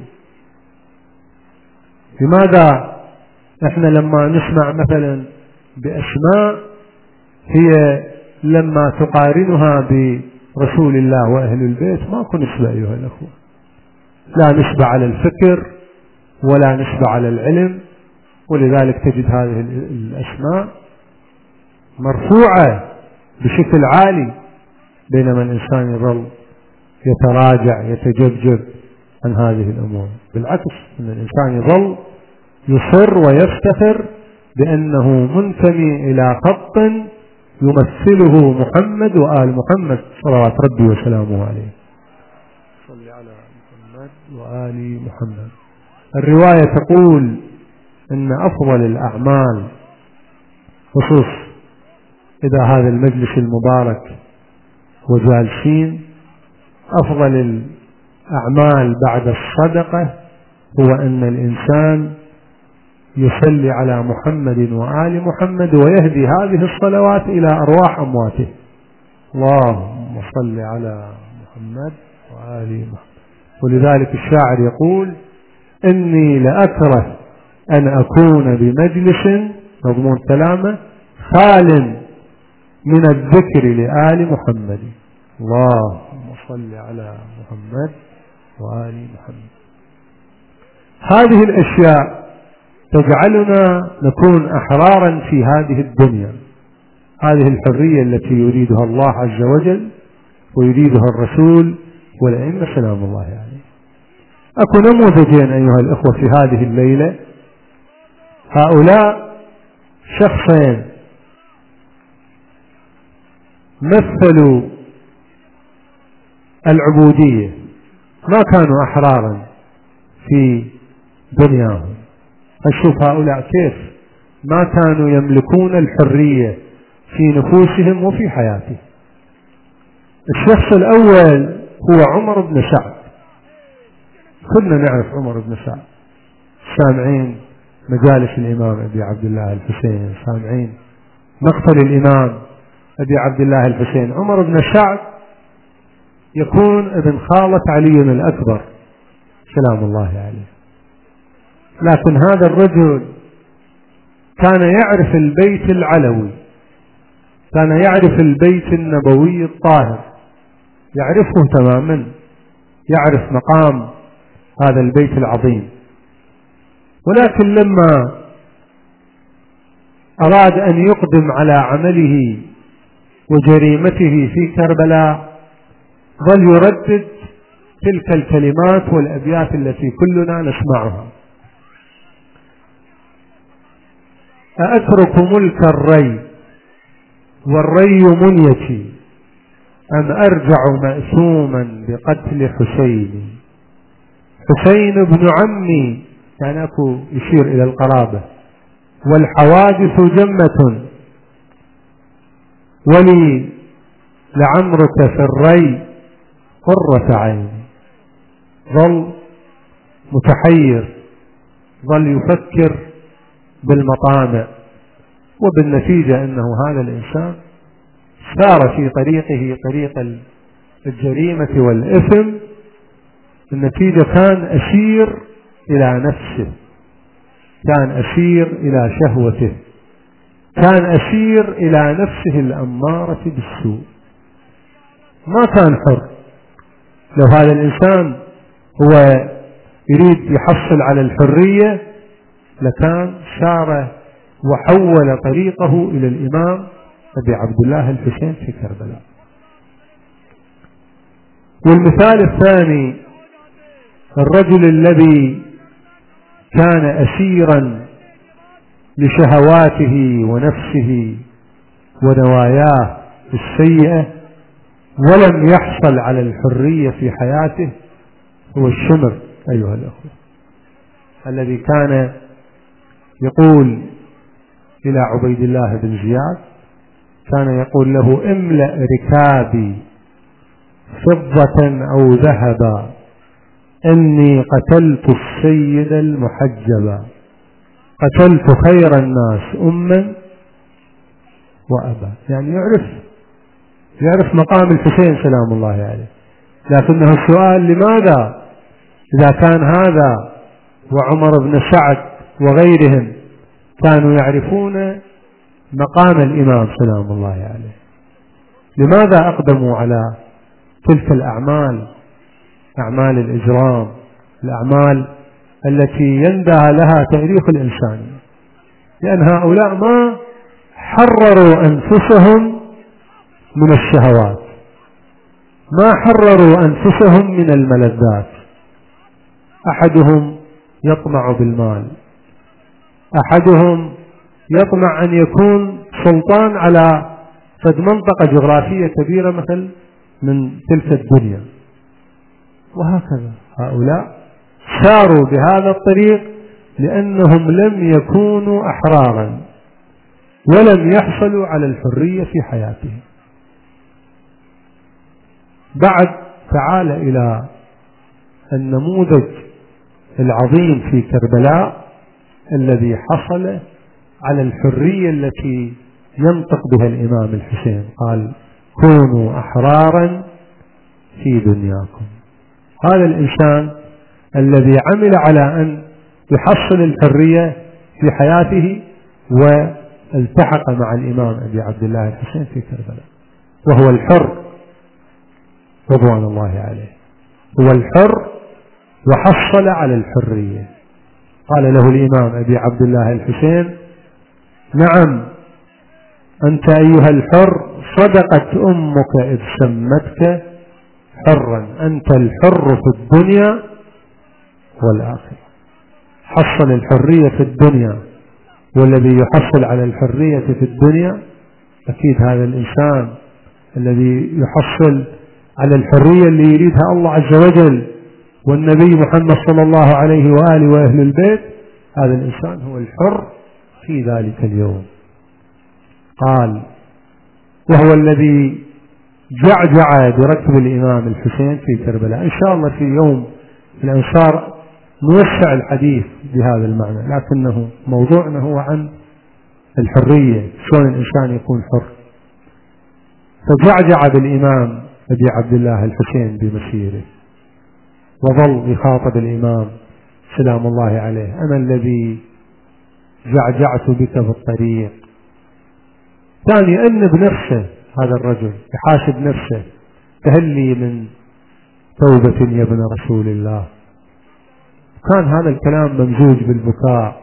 لماذا احنا لما نسمع مثلا بأسماء هي لما تقارنها برسول الله وأهل البيت ماكو نسبة أيها الأخوة، لا نسبة على الفكر ولا نسبة على العلم، ولذلك تجد هذه الأسماء مرفوعة بشكل عالي، بينما الإنسان يظل يتراجع يتجبجب عن هذه الأمور. بالعكس، أن الإنسان يظل يصر ويفتخر بأنه منتمي إلى خط يمثله محمد وآل محمد صلوات ربي وسلامه عليه. صل على محمد وآل محمد. الرواية تقول إن أفضل الأعمال، خصوص إذا هذا المجلس المبارك وجالسين، أفضل الأعمال بعد الصدقة هو أن الإنسان يصلي على محمد وآل محمد ويهدي هذه الصلوات إلى أرواح أمواته. اللهم صل على محمد وآل محمد. ولذلك الشاعر يقول: إني لأكره أن أكون بمجلس، مضمون كلامه، خال من الذكر لآل محمد. اللهم صل على محمد وآل محمد. هذه الأشياء تجعلنا نكون أحرارا في هذه الدنيا، هذه الحرية التي يريدها الله عز وجل ويريدها الرسول والأئمة سلام الله عليه. أكو نموذجين أيها الأخوة في هذه الليلة. هؤلاء شخصين مثلوا العبودية، ما كانوا أحرارا في دنياهم. فشوف هؤلاء كيف ما كانوا يملكون الحرية في نفوسهم وفي حياتهم. الشخص الأول هو عمر بن سعد. كلنا نعرف عمر بن سعد، سامعين مجالس الإمام أبي عبد الله الحسين، سامعين مقتل الإمام أبي عبد الله الحسين. عمر بن سعد يكون ابن خالة علي الأكبر سلام الله عليه. لكن هذا الرجل كان يعرف البيت العلوي، كان يعرف البيت النبوي الطاهر، يعرفه تماما، يعرف مقام هذا البيت العظيم. ولكن لما أراد أن يقدم على عمله وجريمته في كربلاء ظل يردد تلك الكلمات والأبيات التي كلنا نسمعها: أأترك ملك الري والري منيتي، أم أرجع مأثوما بقتل حسين. حسين ابن عمي، يعني أكو يشير إلى القرابة، والحوادث جمة، ولي لعمرك في الري قرة عين. ظل متحير، ظل يفكر بالمطامع، وبالنتيجة أنه هذا الإنسان سار في طريقه طريق الجريمة والإثم. النتيجة كان أسير إلى نفسه، كان أسير إلى شهوته، كان أسير إلى نفسه الأمارة بالسوء، ما كان حر. لو هذا الإنسان هو يريد يحصل على الحرية لكان سار وحول طريقه إلى الإمام أبي عبد الله الحسين في كربلاء. والمثال الثاني الرجل الذي كان أسيرا لشهواته ونفسه ونواياه السيئة ولم يحصل على الحرية في حياته هو الشمر أيها الأخوة، الذي كان يقول إلى عبيد الله بن زياد، كان يقول له: املأ ركابي فضة أو ذهبا إني قتلت السيد المحجبا، قتلت خير الناس أما وأبا. يعني يعرف مقام الحسين سلام الله عليه، لكنه السؤال لماذا إذا كان هذا وعمر بن سعد وغيرهم كانوا يعرفون مقام الإمام سلام الله عليه، لماذا أقدموا على تلك الأعمال، أعمال الإجرام، الأعمال التي يندى لها تاريخ الإنسان؟ لأن هؤلاء ما حرروا أنفسهم من الشهوات، ما حرروا أنفسهم من الملذات. أحدهم يطمع بالمال، أحدهم يطمع أن يكون سلطان على فد منطقة جغرافية كبيرة مثل من تلك الدنيا، وهكذا. هؤلاء ساروا بهذا الطريق لأنهم لم يكونوا أحرارا ولم يحصلوا على الحرية في حياتهم. بعد تعال إلى النموذج العظيم في كربلاء الذي حصل على الحرية التي ينطق بها الإمام الحسين، قال كونوا أحرارا في دنياكم. هذا الإنسان الذي عمل على أن يحصل الحرية في حياته والتحق مع الإمام أبي عبد الله الحسين في كربلاء، وهو الحر رضوان الله عليه، هو الحر وحصل على الحرية. قال له الإمام أبي عبد الله الحسين نعم أنت أيها الحر، صدقت أمك إذ سمتك حرا، أنت الحر في الدنيا والآخرة. حصل الحرية في الدنيا، والذي يحصل على الحرية في الدنيا أكيد هذا الإنسان الذي يحصل على الحرية اللي يريدها الله عز وجل والنبي محمد صلى الله عليه وآله وأهل البيت، هذا الإنسان هو الحر في ذلك اليوم. قال وهو الذي جعجع بركب الإمام الحسين في كربلاء. إن شاء الله في يوم الأنصار نوسع الحديث بهذا المعنى، لكنه موضوعنا هو عن الحرية، شلون الإنسان يكون حر. فجعجع بالإمام أبي عبد الله الحسين بمسيره، وظل يخاطب الإمام سلام الله عليه أنا الذي جعجعت بك في الطريق. كان يأنب نفسه هذا الرجل، يحاسب نفسه، فهل لي من توبة يا ابن رسول الله؟ كان هذا الكلام ممزوج بالبكاء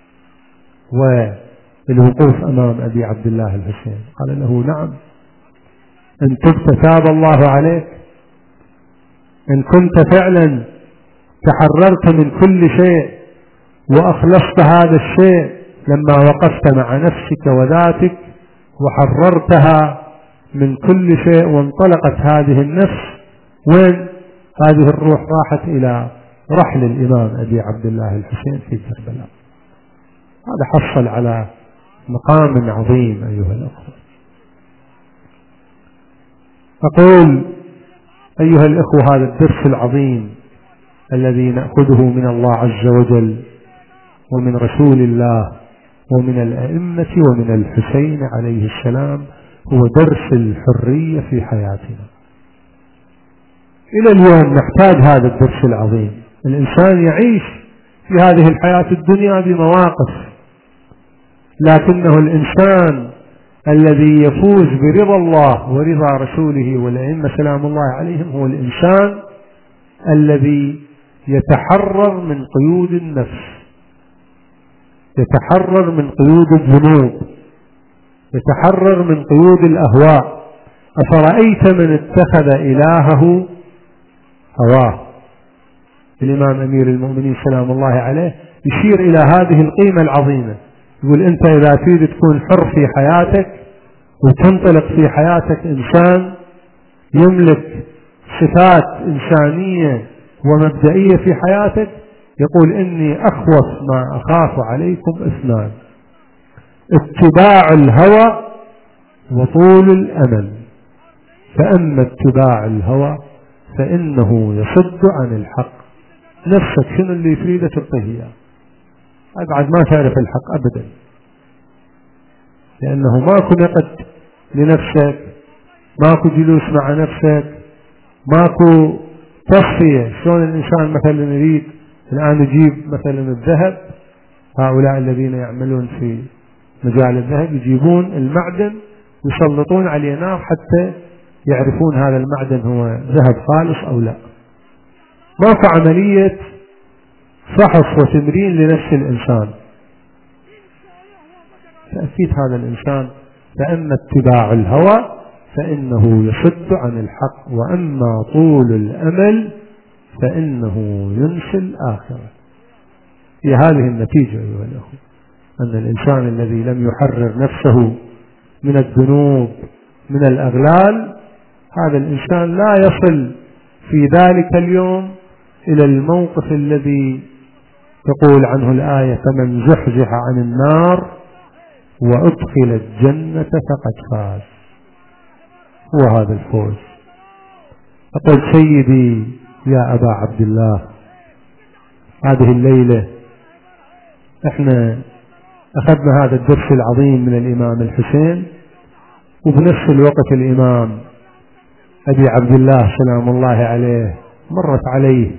والوقوف أمام أبي عبد الله الحسين. قال له نعم إن تبت تاب الله عليك، إن كنت فعلا تحررت من كل شيء وأخلصت هذا الشيء لما وقفت مع نفسك وذاتك وحررتها من كل شيء وانطلقت هذه النفس، وين هذه الروح؟ راحت إلى رحل الإمام أبي عبد الله الحسين في كربلاء. هذا حصل على مقام عظيم أيها الأخوة. أقول أيها الأخوة هذا الدرس العظيم الذي نأخذه من الله عز وجل ومن رسول الله ومن الأئمة ومن الحسين عليه السلام هو درس الحرية في حياتنا. إلى اليوم نحتاج هذا الدرس العظيم. الإنسان يعيش في هذه الحياة الدنيا بمواقف، لكنه الإنسان الذي يفوز برضا الله ورضا رسوله والأئمة سلام الله عليهم هو الإنسان الذي يتحرر من قيود النفس، يتحرر من قيود الذنوب، يتحرر من قيود الأهواء. أفرأيت من اتخذ إلهه هواه؟ الإمام أمير المؤمنين سلام الله عليه يشير إلى هذه القيمة العظيمة، يقول أنت إذا تريد تكون حر في حياتك وتنطلق في حياتك إنسان يملك صفات إنسانية ومبدئية في حياتك، يقول إني أخوف ما أخاف عليكم اثنان: اتباع الهوى وطول الأمل. فأما اتباع الهوى فإنه يصد عن الحق. نفسك شنو اللي تريده تعطيه إياه، أبعد ما تعرف الحق أبدا، لأنه ماكو نقد لنفسك، ماكو جلوس مع نفسك، ماكو تصفية. شلون الإنسان مثلا يريد الآن يجيب مثلا الذهب، هؤلاء الذين يعملون في مجال الذهب يجيبون المعدن يسلطون عليه نار حتى يعرفون هذا المعدن هو ذهب خالص أو لا. ماكو عملية فحص وتمرين لنفس الإنسان. فأكيد هذا الإنسان فأما اتباع الهوى فإنه يصد عن الحق، وأما طول الأمل فإنه ينسي الآخرة. هي هذه النتيجة أيها الأخوة، أن الإنسان الذي لم يحرر نفسه من الذنوب من الأغلال، هذا الإنسان لا يصل في ذلك اليوم إلى الموقف الذي تقول عنه الآية: فمن زحزح عن النار وأدخل الجنة فقد فاز. هو هذا الفوز. أقول سيدي يا أبا عبد الله، هذه الليلة احنا أخذنا هذا الدرس العظيم من الإمام الحسين، وبنفس الوقت الإمام أبي عبد الله سلام الله عليه مرت عليه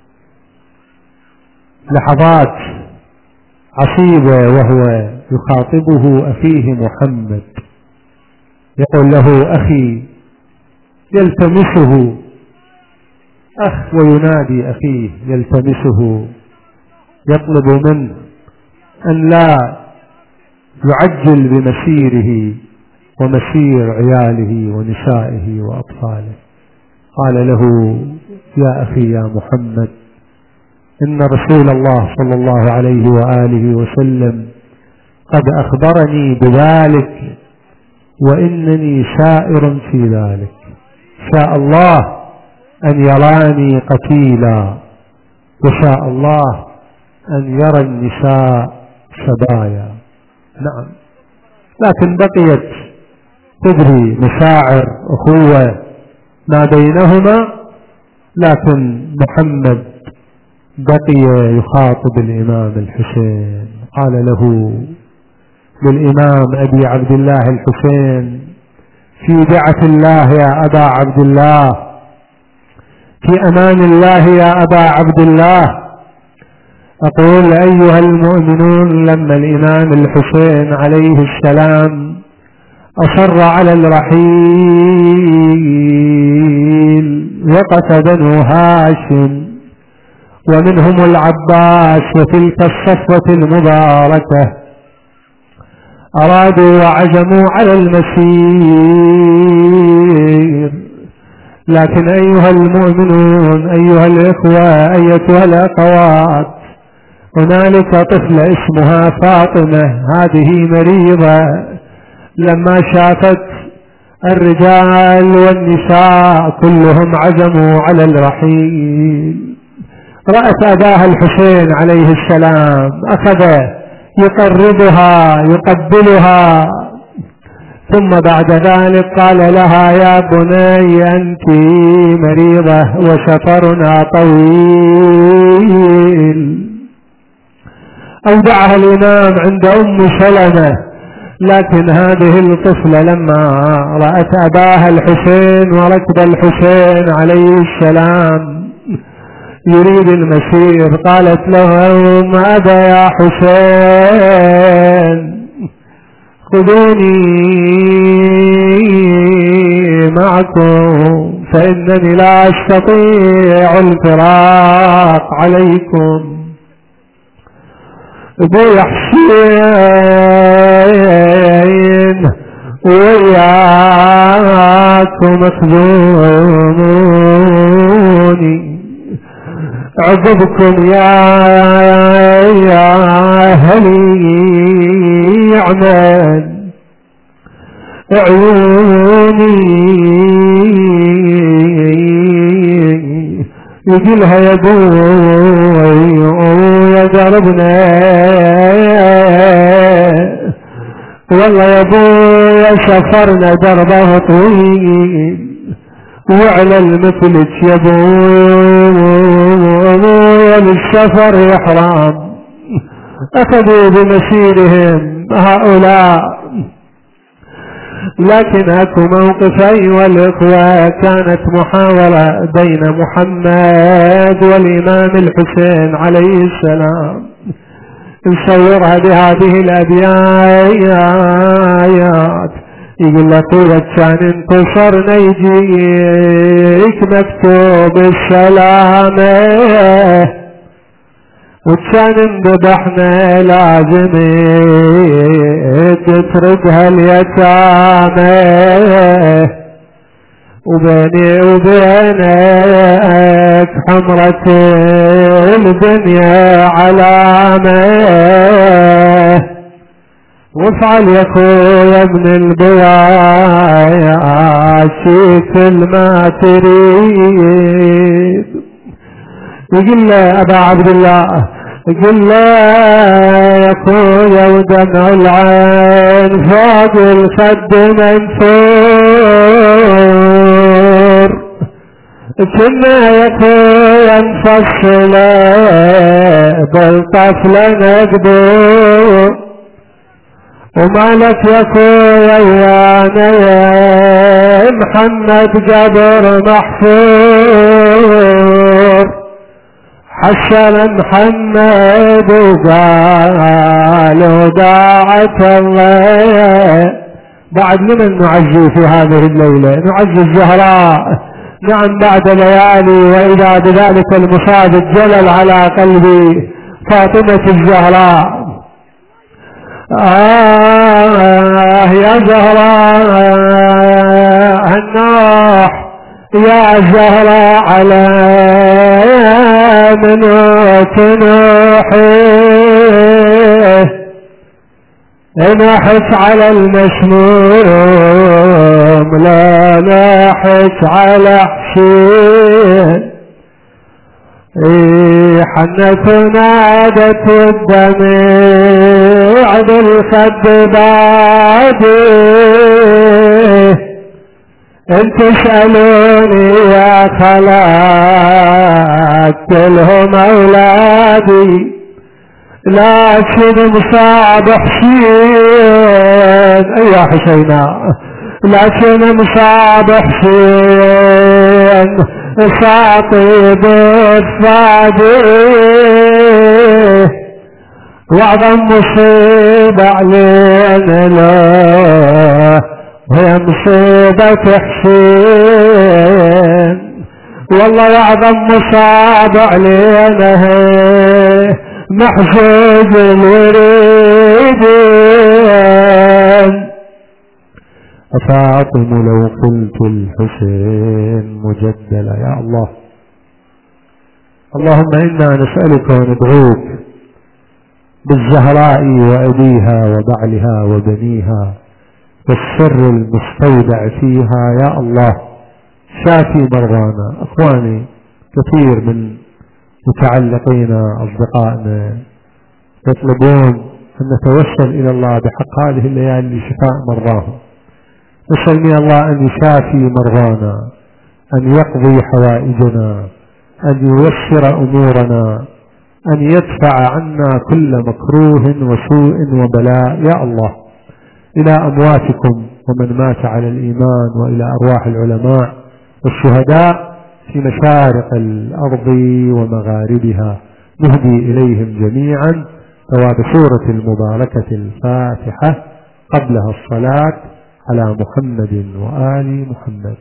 لحظات عصيبة وهو يخاطبه أخيه محمد، يقول له أخي، يلتمسه أخ وينادي أخيه يلتمسه، يطلب منه أن لا يعجل بمسيره ومسير عياله ونسائه وأطفاله. قال له: يا أخي يا محمد، إن رسول الله صلى الله عليه وآله وسلم قد أخبرني بذلك، وإنني سائر في ذلك، شاء الله أن يراني قتيلا، وشاء الله أن يرى النساء سبايا. نعم، لكن بقيت تدري مشاعر أخوة ما بينهما، لكن محمد بقي يخاطب الإمام الحسين. قال له للإمام أبي عبد الله الحسين: في دعة الله يا أبا عبد الله، في أمان الله يا أبا عبد الله. أقول أيها المؤمنون، لما الإمام الحسين عليه السلام أصر على الرحيل، وقف بنو هاشم ومنهم العباس وتلك الصفوة المباركة، أرادوا وعزموا على المسير. لكن أيها المؤمنون، أيها الإخوة، أيتها الأخوات، هنالك طفلة اسمها فاطمة، هذه مريضة، لما شافت الرجال والنساء كلهم عزموا على الرحيل، رأت أباها الحسين عليه السلام، أخذ يقربها يقبلها، ثم بعد ذلك قال لها: يا بني أنت مريضة وسفرنا طويل. أودعها الإمام عند أم سلمة، لكن هذه الطفلة لما رأت أباها الحسين وركب الحسين عليه السلام يريد المسير، قالت لهم: أبا يا حسين، خذوني معكم، فإنني لا أستطيع الفراق عليكم. أبوي حسين وياكم اخذوني، عقبكم يا أهلي يعمل عيوني، يقولها يا ابوي ويا دربنا، والله يا ابوي سفرنا دربه طويل، وعلى المثل يبويا للسفر يحرام، أخذوا بمسيرهم هؤلاء. لكن اكو موقفين والإخوة، كانت محاورة بين محمد والإمام الحسين عليه السلام، نصورها بهذه الأبيات. يقول له طولت كان انتصرنا يجيك مكتوب السلامة، وكان انذبحنا لازم تتركها اليتامى، وبيني وبينك حمرة الدنيا علامة، وافعل يا اخويا من البياع كل ما تريد. يقول له ابا عبد الله، يقول له يا اخويا ودمع العين فوق الخد منثور، كنا يا اخويا نفصله بالطفل نقدور، ومالك يا اخويا وانا يا محمد قبر محفور. حسن محمد وقالوا داعة الله. بعد لمن نعزي في هذه الليلة؟ نعزي الزهراء، نعم بعد ليالي وإذا بذلك المصاب الجلل على قلبي فاطمة الزهراء. يا زهراء النوح، يا زهراء على من تنوحي، نحت على المسموم لا نحت على حسين، حنت ونادت والدمع بالخد بادي، انت تسألوني يا خلاك كلهم اولادي، لكن مصاب حسين يا حسينا، لكن مصاب حسين ساطب الصادق، واعظم مصيبة علينا له وهي مصيبة حسين، والله اعظم مصاب علينا محجوب الوريدين. أفاطم لو قلت الحسين مجدلا، يا الله اللهم إنا نسألك وندعوك بالزهراء وأبيها وبعلها وبنيها والسر المستودع فيها، يا الله شافي مرضانا. أخواني كثير من متعلقين أصدقائنا يطلبون أن نتوسل إلى الله بحق هذه الليالي لشفاء مرضاهم. نسأل من الله أن يشافي مرضانا، أن يقضي حوائجنا، أن ييسر أمورنا، أن يدفع عنا كل مكروه وسوء وبلاء. يا الله إلى أمواتكم ومن مات على الإيمان، وإلى أرواح العلماء والشهداء في مشارق الأرض ومغاربها، نهدي إليهم جميعا ثواب سورة المباركة الفاتحة قبلها الصلاة على محمد وآل محمد.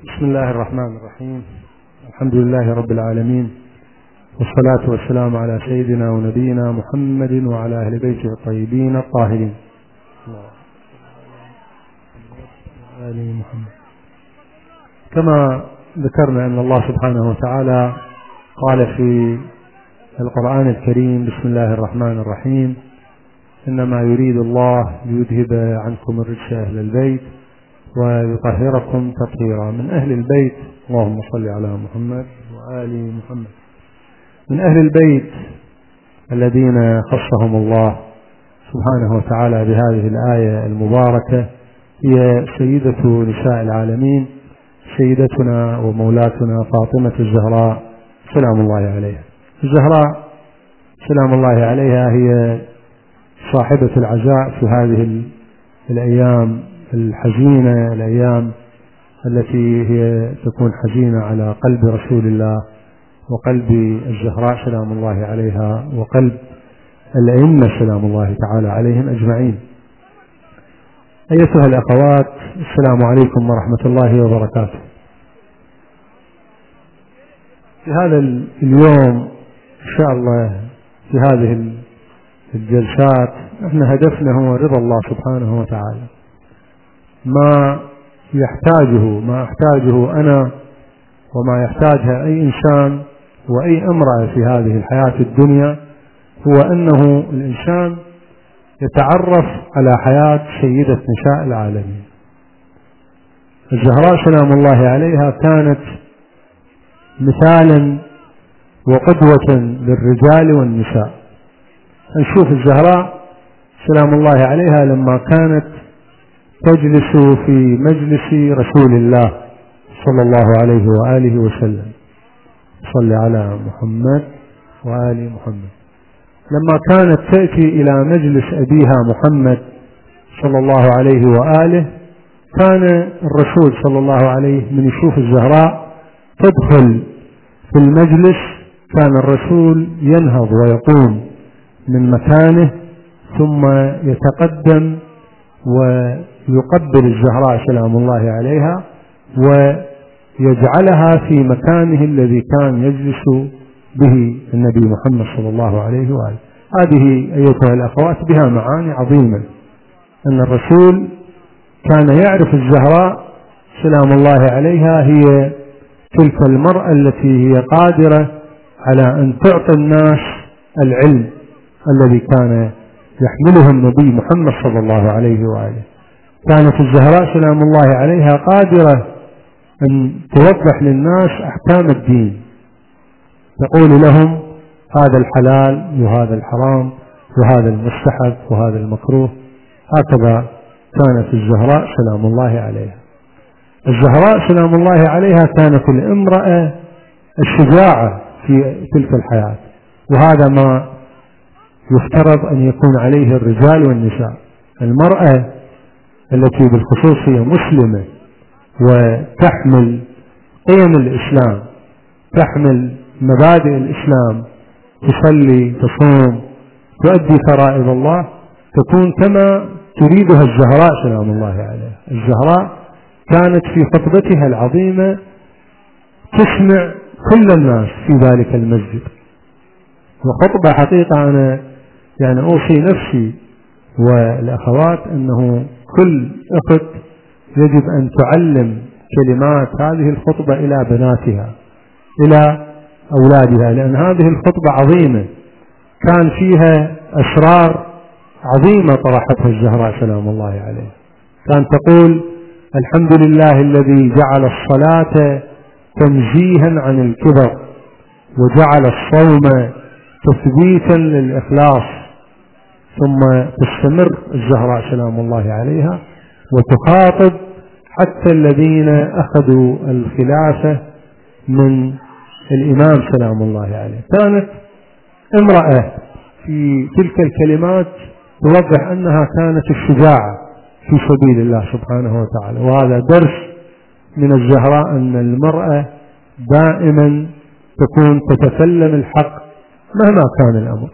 بسم الله الرحمن الرحيم. الحمد لله رب العالمين، والصلاة والسلام على سيدنا ونبينا محمد وعلى أهل بيته الطيبين الطاهرين. كما ذكرنا أن الله سبحانه وتعالى قال في القرآن الكريم: بسم الله الرحمن الرحيم، إنما يريد الله ليذهب عنكم الرجس أهل البيت ويطهركم تطهيرا. من أهل البيت، اللهم صل على محمد وآل محمد، من أهل البيت الذين خصهم الله سبحانه وتعالى بهذه الآية المباركة هي سيدة نساء العالمين، سيدتنا ومولاتنا فاطمة الزهراء سلام الله عليها. الزهراء سلام الله عليها هي صاحبة العزاء في هذه الأيام الحزينة، الأيام التي هي تكون حزينة على قلب رسول الله وقلب الزهراء سلام الله عليها وقلب الأئمة سلام الله تعالى عليهم أجمعين. أيتها الأخوات، السلام عليكم ورحمة الله وبركاته. في هذا اليوم إن شاء الله في هذه الجلسات احنا هدفنا هو رضا الله سبحانه وتعالى. ما أحتاجه أنا وما يحتاجها أي إنسان وأي امرأة في هذه الحياة الدنيا هو أنه الإنسان يتعرف على حياة سيدة نساء العالمين. الزهراء سلام الله عليها كانت مثالا وقدوة للرجال والنساء. نشوف الزهراء سلام الله عليها لما كانت تجلس في مجلس رسول الله صلى الله عليه وآله وسلم، صل على محمد وآل محمد، لما كانت تأتي إلى مجلس أبيها محمد صلى الله عليه وآله، كان الرسول صلى الله عليه من يشوف الزهراء تدخل في المجلس كان الرسول ينهض ويقوم من مكانه ثم يتقدم ويقبل الزهراء سلام الله عليها ويجعلها في مكانه الذي كان يجلس به النبي محمد صلى الله عليه وآله. هذه أيتها الأخوات بها معاني عظيمة، أن الرسول كان يعرف الزهراء سلام الله عليها هي تلك المرأة التي هي قادرة على أن تعطي الناس العلم الذي كان يحمله النبي محمد صلى الله عليه وآله. كانت الزهراء سلام الله عليها قادرة أن توضح للناس أحكام الدين، تقول لهم هذا الحلال وهذا الحرام وهذا المستحب وهذا المكروه. هكذا كانت الزهراء سلام الله عليها. الزهراء سلام الله عليها كانت الامرأة الشجاعة في تلك الحياة، وهذا ما يفترض أن يكون عليه الرجال والنساء. المرأة التي بالخصوص هي مسلمة وتحمل قيم الإسلام، تحمل مبادئ الإسلام، تصلي، تصوم، تؤدي فرائض الله، تكون كما تريدها الزهراء سلام الله عليها. الزهراء كانت في خطبتها العظيمة تسمع كل الناس في ذلك المسجد، وخطبة حقيقة أنا يعني أوصي نفسي والأخوات أنه كل أخت يجب أن تعلم كلمات هذه الخطبة إلى بناتها إلى أولادها، لأن هذه الخطبة عظيمة كان فيها أسرار عظيمة طرحتها الزهراء سلام الله عليه. كانت تقول الحمد لله الذي جعل الصلاة تنزيها عن الكبر وجعل الصوم تثبيتا للإخلاص. ثم تستمر الزهراء سلام الله عليها وتخاطب حتى الذين أخذوا الخلافة من الإمام سلام الله عليه. كانت امرأة في تلك الكلمات توضح أنها كانت الشجاعة في سبيل الله سبحانه وتعالى. وهذا درس من الزهراء أن المرأة دائما تكون تتكلم الحق مهما كان الأمر.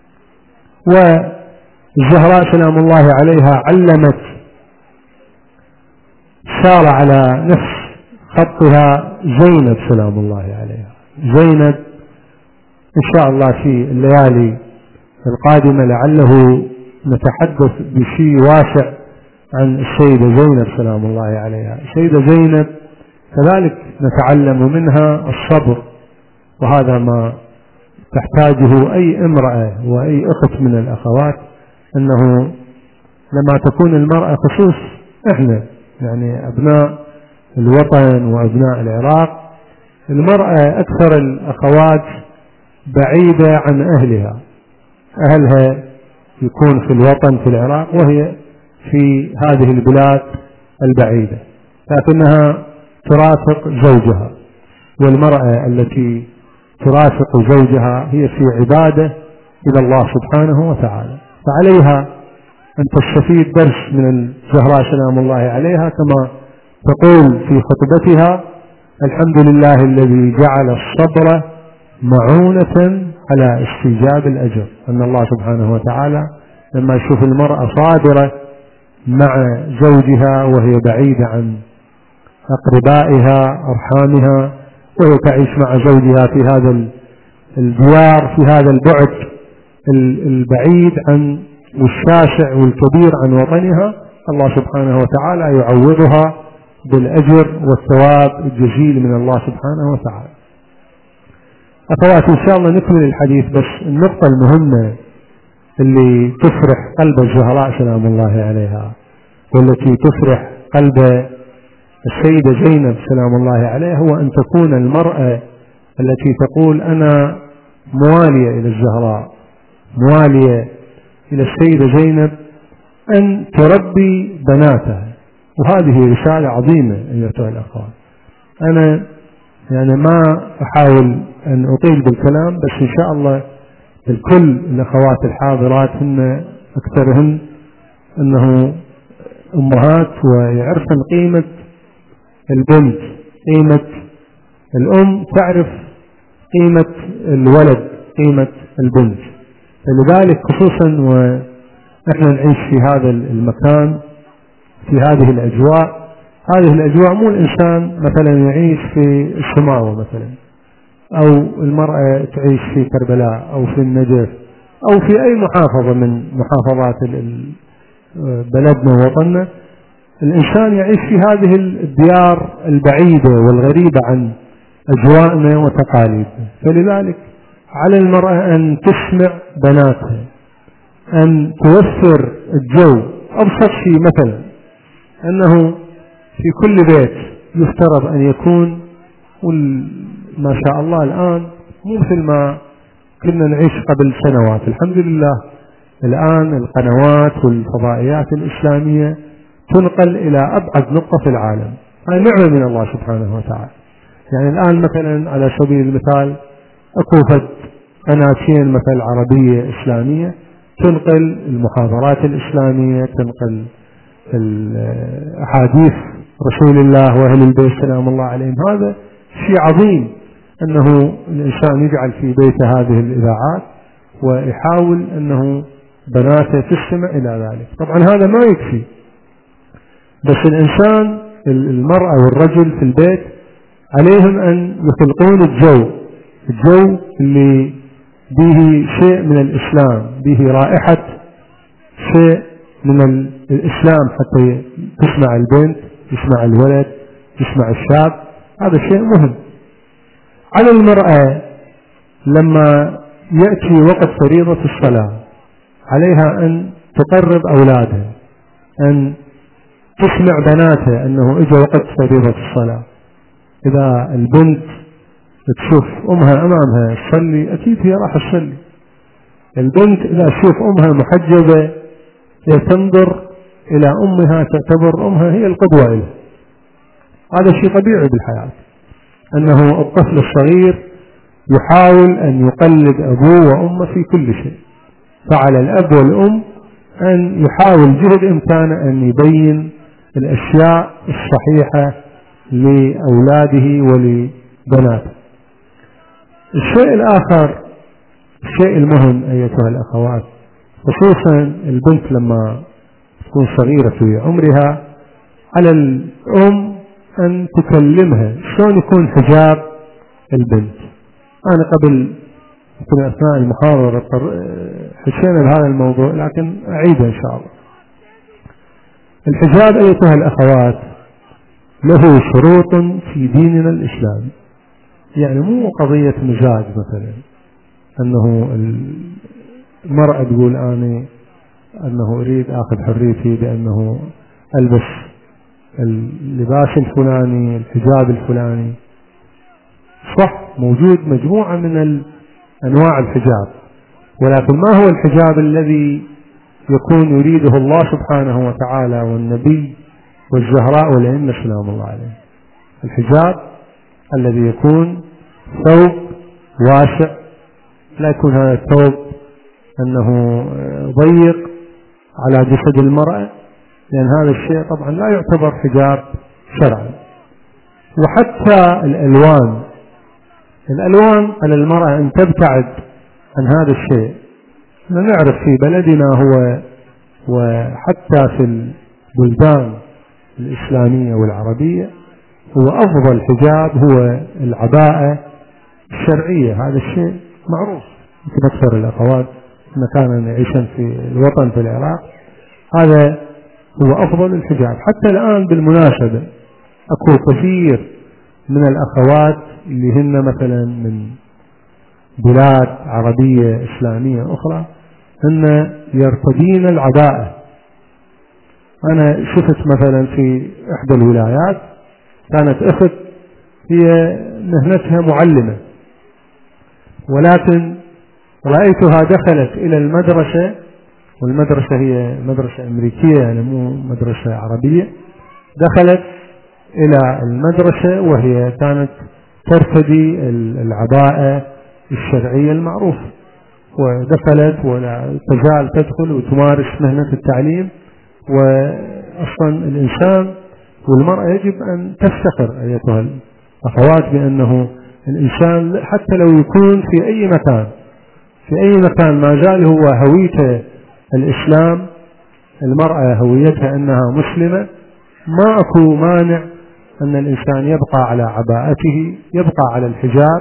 والزهراء سلام الله عليها علمت، سار على نفس خطها زينب سلام الله عليها. زينب إن شاء الله في الليالي القادمة لعله نتحدث بشيء واسع عن السيدة زينب سلام الله عليها. السيدة زينب كذلك نتعلم منها الصبر، وهذا ما تحتاجه أي امرأة وأي أخت من الأخوات، أنه لما تكون المرأة خصوص إحنا يعني أبناء الوطن وأبناء العراق، المرأة أكثر الأخوات بعيدة عن أهلها، أهلها يكون في الوطن في العراق وهي في هذه البلاد البعيدة، لكنها ترافق زوجها، والمرأة التي ترافق زوجها هي في عبادة إلى الله سبحانه وتعالى، فعليها أن تستفيد درس من الزهراء سلام الله عليها كما تقول في خطبتها: الحمد لله الذي جعل الصبر معونة على استيجاب الأجر. أن الله سبحانه وتعالى لما يشوف المرأة صابرة مع زوجها وهي بعيدة عن أقربائها أرحامها، وهي تعيش مع زوجها في هذا الديار في هذا البعد البعيد عن والشاسع والكبير عن وطنها، الله سبحانه وتعالى يعوضها بالأجر والثواب الجزيل من الله سبحانه وتعالى. أخواتي إن شاء الله نكمل الحديث، بس النقطة المهمة اللي تفرح قلب الزهراء سلام الله عليها والتي تفرح قلب السيدة زينب سلام الله عليها هو أن تكون المرأة التي تقول أنا موالية إلى الزهراء، موالية إلى السيدة زينب، أن تربي بناتها. وهذه رسالة عظيمة أيها الأخوات. أنا يعني ما أحاول أن أطيل بالكلام، بس إن شاء الله الكل الأخوات الحاضرات هن أكثرهن أنه أمهات ويعرفن قيمة البنت، قيمة الأم تعرف قيمة الولد، قيمة البنت. فلذلك خصوصا ونحن نعيش في هذا المكان في هذه الأجواء، هذه الأجواء مو الإنسان مثلا يعيش في السماوة مثلا، أو المرأة تعيش في كربلاء أو في النجف أو في أي محافظة من محافظات بلدنا ووطننا. الإنسان يعيش في هذه الديار البعيدة والغريبة عن أجواءنا وتقاليدنا، فلذلك على المرأة أن تسمع بناتها، أن توفر الجو. أبسط شيء مثلا أنه في كل بيت يفترض أن يكون، ما شاء الله الآن مو مثل ما كنا نعيش قبل سنوات، الحمد لله الآن القنوات والفضائيات الإسلامية تنقل إلى أبعد نقطة في العالم، هذه نعمة من الله سبحانه وتعالى. يعني الآن مثلا على سبيل المثال أكو قناتين مثل عربية إسلامية تنقل المحاضرات الإسلامية، تنقل أحاديث رسول الله وأهل البيت سلام الله عليهم. هذا شيء عظيم أنه الإنسان يجعل في بيته هذه الإذاعات ويحاول أنه بناته تستمع إلى ذلك. طبعا هذا ما يكفي، بس الإنسان المرأة والرجل في البيت عليهم أن يخلقون الجو اللي به شيء من الإسلام، به رائحة شيء من الإسلام، حتى تسمع البنت، يسمع الولد، يسمع الشاب. هذا شيء مهم. على المرأة لما يأتي وقت فريضة الصلاة عليها أن تقرب أولادها، أن تسمع بناتها أنه إجا وقت فريضة الصلاة. إذا البنت تشوف أمها أمامها تصلي أكيد هي راح تصلي. البنت إذا تشوف أمها محجبة هي تنظر إلى أمها، تعتبر أمها هي القدوة لها. هذا شيء طبيعي بالحياة، أنه الطفل الصغير يحاول أن يقلد أبوه وأمه في كل شيء، فعلى الأب والأم أن يحاول جهد إمكانه أن يبين الأشياء الصحيحة لأولاده ولبناته. الشيء الآخر، الشيء المهم أيتها الأخوات، خصوصا البنت لما تكون صغيرة في عمرها، على الأم أن تكلمها. شلون يكون حجاب البنت؟ أنا قبل في أثناء المحاضرة حشينا بهذا الموضوع، لكن أعيده إن شاء الله. الحجاب أيتها الأخوات له شروط في ديننا الإسلامي، يعني مو قضية مزاج مثلا أنه المرأة تقول أنه أريد أخذ حريتي بأنه ألبس اللباس الفلاني الحجاب الفلاني. صح، موجود مجموعة من أنواع الحجاب، ولكن ما هو الحجاب الذي يكون يريده الله سبحانه وتعالى والنبي والزهراء والأئمة سلام الله عليهم؟ الحجاب الذي يكون ثوب واسع، لا يكون هذا الثوب أنه ضيق على جسد المرأة، لأن هذا الشيء طبعا لا يعتبر حجاب شرعي. وحتى الألوان على المرأة أن تبتعد عن هذا الشيء. نعرف في بلدنا هو وحتى في البلدان الإسلامية والعربية هو أفضل حجاب هو العباءة الشرعية. هذا الشيء معروف يمكن أكثر الأخوات كانوا يعيشون في الوطن في العراق، هذا هو أفضل الحجاب. حتى الآن بالمناسبة أكو كثير من الأخوات اللي هن مثلا من بلاد عربية إسلامية أخرى هن يرتدين العباءة. أنا شفت مثلا في إحدى الولايات كانت أخت هي مهنتها معلمة، ولكن رأيتها دخلت إلى المدرسة، والمدرسة هي مدرسة أمريكية يعني مو مدرسة عربية، دخلت إلى المدرسة وهي كانت ترتدي العباءة الشرعية المعروفة، ودخلت ولا تزال تدخل وتمارس مهنة التعليم. وأصلا الإنسان والمرأة يجب أن تفتخر أيتها الأخوات بأنه الإنسان حتى لو يكون في أي مكان ما زال هو هويته الإسلام، المرأة هويتها أنها مسلمة، ما أكو مانع أن الإنسان يبقى على عباءته، يبقى على الحجاب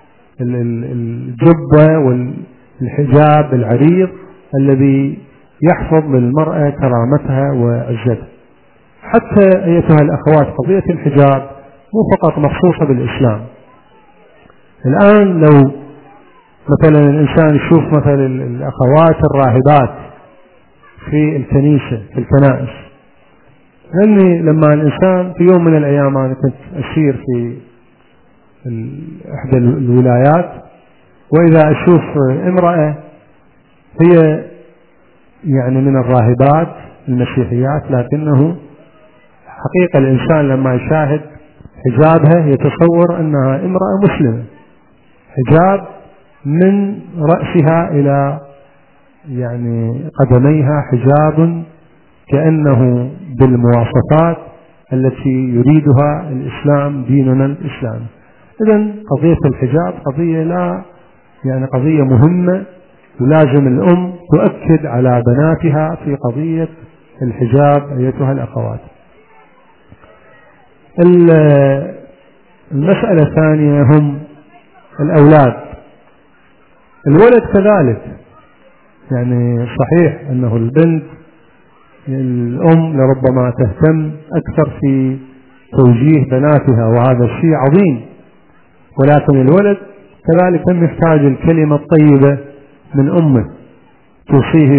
الجبة والحجاب العريض الذي يحفظ للمرأة كرامتها وعزتها. حتى أيتها الأخوات قضية الحجاب مو فقط مخصوصة بالإسلام. الآن لو مثلا الإنسان يشوف مثلا الأخوات الراهبات في الكنيسة في الكنائس، لأني لما الإنسان في يوم من الأيام أنا كنت أسير في إحدى الولايات، وإذا أشوف امرأة هي يعني من الراهبات المسيحيات، لكنه حقيقة الإنسان لما يشاهد حجابها يتصور أنها امرأة مسلمة، حجاب من رأسها إلى يعني قدميها، حجاب كأنه بالمواصفات التي يريدها الإسلام، ديننا الإسلامي. إذن قضية الحجاب قضية قضية مهمة، ولازم الأم تؤكد على بناتها في قضية الحجاب أيتها الأخوات. المسألة الثانية هم الأولاد. الولد كذلك، يعني صحيح أنه البنت الأم لربما تهتم أكثر في توجيه بناتها وهذا الشيء عظيم، ولكن الولد كذلك هم يحتاج الكلمة الطيبة من أمه توصيه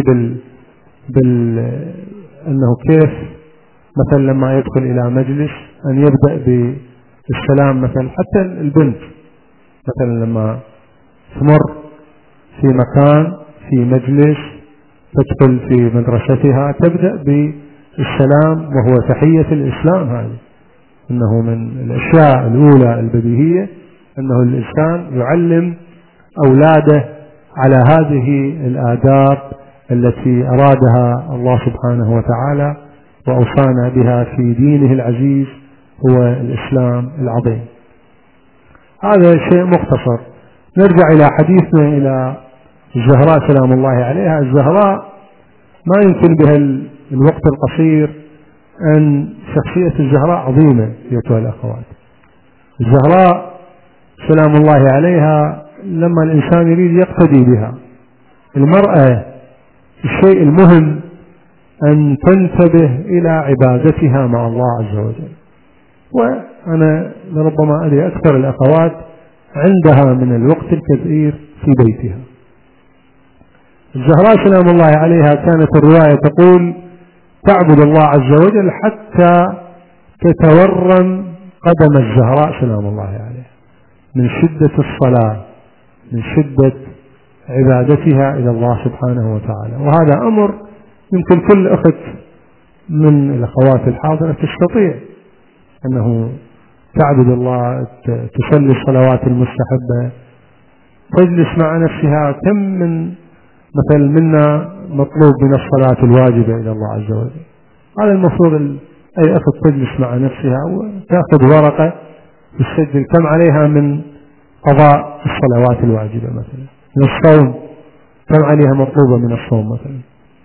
أنه كيف مثلا لما يدخل إلى مجلس أن يبدأ بالسلام. مثلا حتى البنت مثلا لما تمر في مكان في مجلس تدخل في مدرستها تبدأ بالسلام، وهو تحية الإسلام. هذه أنه من الأشياء الأولى البديهية أنه الإنسان يعلم أولاده على هذه الآداب التي أرادها الله سبحانه وتعالى وأوصانا بها في دينه العزيز هو الإسلام العظيم. هذا شيء مختصر. نرجع إلى حديثنا إلى الزهراء سلام الله عليها. الزهراء ما يمكن بها الوقت القصير أن شخصية الزهراء عظيمة أيتها الأخوات. الزهراء سلام الله عليها لما الإنسان يريد يقتدي بها. المرأة الشيء المهم أن تنتبه إلى عبادتها مع الله عز وجل، وأنا لربما أري أكثر الأخوات عندها من الوقت الكثير في بيتها. الزهراء سلام الله عليها كانت الرواية تقول تعبد الله عز وجل حتى تتورم قدم الزهراء سلام الله عليها من شدة الصلاة، من شدة عبادتها إلى الله سبحانه وتعالى. وهذا أمر يمكن كل أخت من الأخوات الحاضرة تستطيع أنه تعبد الله، تصلي الصلوات المستحبة، تجلس مع نفسها. كم من مثل منا مطلوب من الصلاة الواجبة إلى الله عز وجل، هذا المفروض أي أخت تجلس مع نفسها وتأخذ ورقة تسجل كم عليها من قضاء الصلوات الواجبة، مثلا من الصوم كم عليها مطلوبة من الصوم مثلا.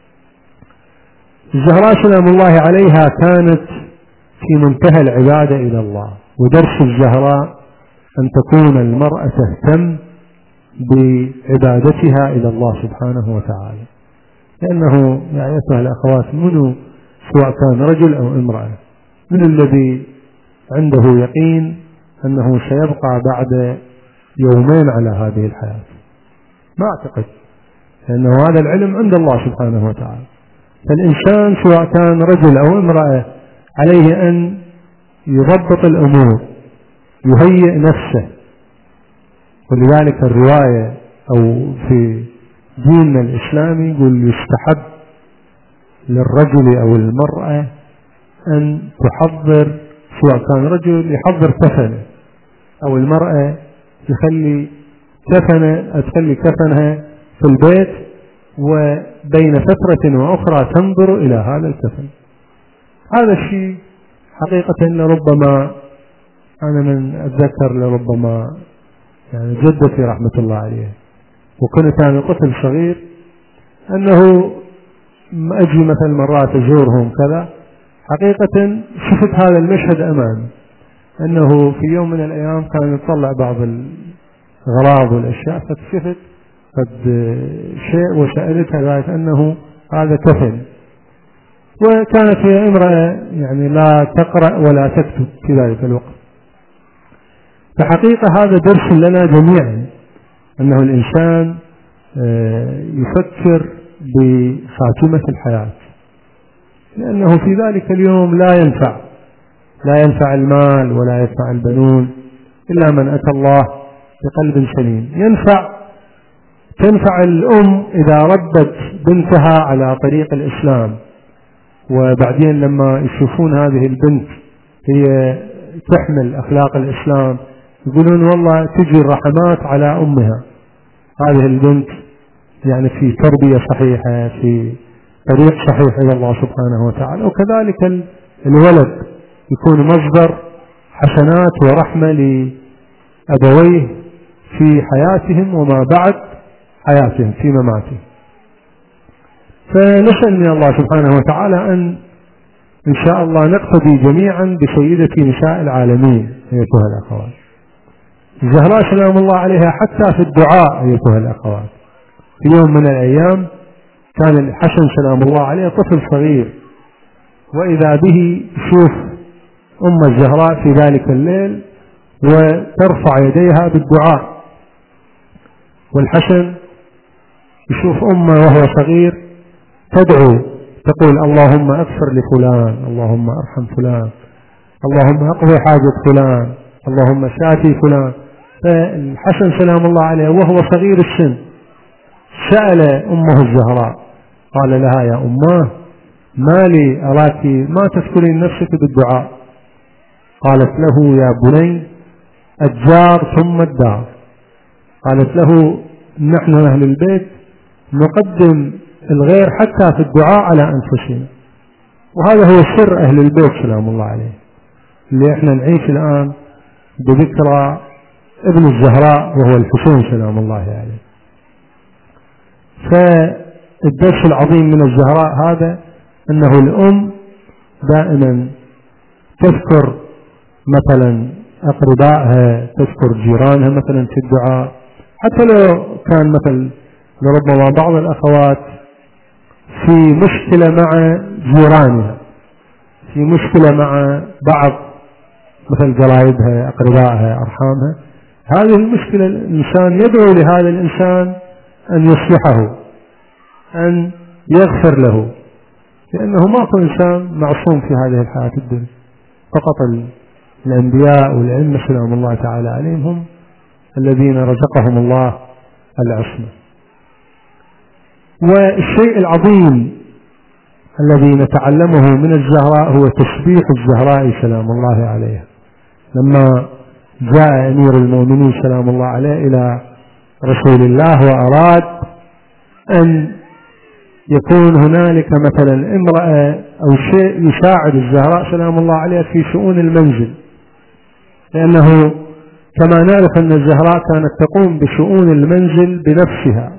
الزهراء سلام الله عليها كانت في منتهى العبادة إلى الله، ودرس الزهراء أن تكون المرأة تهتم بعبادتها إلى الله سبحانه وتعالى، لأنه يا أيتها الأخوات منه سواء كان رجل أو امرأة من الذي عنده يقين أنه سيبقى بعد يومين على هذه الحياة؟ ما أعتقد، لأنه هذا العلم عند الله سبحانه وتعالى. فالإنسان سواء كان رجل أو امرأة عليه أن يضبط الأمور، يهيئ نفسه. ولذلك الرواية أو في ديننا الإسلامي يقول يستحب للرجل أو المرأة أن تحضر، سواء كان رجل يحضر كفنه أو المرأة تخلي كفنها في البيت، وبين فترة وأخرى تنظر إلى هذا الكفن. هذا الشيء حقيقة لربما أنا من أتذكر لربما يعني جدتي رحمة الله عليها، وكنت أنا طفل صغير، أنه أجي مثل مرات أزورهم كذا، حقيقة شفت هذا المشهد أمامي، أنه في يوم من الأيام كان يطلع بعض الأغراض والأشياء، فاكتشفت قد شيء وسألتها قالت أنه هذا كفن، وكانت هي امرأة يعني لا تقرأ ولا تكتب في ذلك الوقت. فحقيقة هذا درس لنا جميعا، أنه الإنسان يفكر بخاتمة الحياة، لأنه في ذلك اليوم لا ينفع المال ولا ينفع البنون إلا من أتى الله بقلب سليم. تنفع الأم إذا ردت بنتها على طريق الإسلام، وبعدين لما يشوفون هذه البنت هي تحمل أخلاق الإسلام يقولون والله تجي الرحمات على أمها، هذه البنت يعني في تربية صحيحة، في طريق صحيح إلى الله سبحانه وتعالى. وكذلك الولد يكون مصدر حسنات ورحمة لأبويه في حياتهم وما بعد حياتهم في مماتهم. فنسأل من الله سبحانه وتعالى إن شاء الله نقتدي جميعا بسيدة نساء العالمين أيتها الأخوات الزهراء سلام الله عليها، حتى في الدعاء أيتها الأخوات. في يوم من الأيام كان الحسن سلام الله عليه طفل صغير، وإذا به يشوف أم الزهراء في ذلك الليل وترفع يديها بالدعاء، والحسن يشوف أمه وهو صغير تدعو تقول اللهم اغفر لفلان، اللهم ارحم فلان، اللهم اقضي حاجة فلان، اللهم شافي فلان. فالحسن سلام الله عليه وهو صغير السن سأل أمه الزهراء قال لها يا أماه ما لي أراك ما تذكرين نفسك بالدعاء؟ قالت له يا بني الجار ثم الدار. قالت له نحن أهل البيت نقدم الغير حتى في الدعاء على أنفسنا، وهذا هو سر أهل البيت سلام الله عليه، اللي احنا نعيش الآن بذكرى ابن الزهراء وهو الحسين سلام الله عليه. فالدرس العظيم من الزهراء هذا أنه الأم دائما تذكر مثلا أقربائها، تذكر جيرانها مثلا في الدعاء، حتى لو كان مثل لربما بعض الأخوات في مشكلة مع جيرانها، في مشكلة مع بعض مثل قرايبها، أقربائها، أرحامها، هذه المشكلة الإنسان يدعو لهذا الإنسان أن يصلحه، أن يغفر له، لأنه ماكو إنسان معصوم في هذه الحياة الدنيا، فقط الأنبياء والأئمة سلام الله تعالى عليهم هم الذين رزقهم الله العصمة. والشيء العظيم الذي نتعلمه من الزهراء هو تسبيح الزهراء سلام الله عليها. لما جاء أمير المؤمنين سلام الله عليه إلى رسول الله وأراد أن يكون هنالك مثلا امرأة أو شيء يساعد الزهراء سلام الله عليها في شؤون المنزل، لأنه كما نعرف أن الزهراء كانت تقوم بشؤون المنزل بنفسها،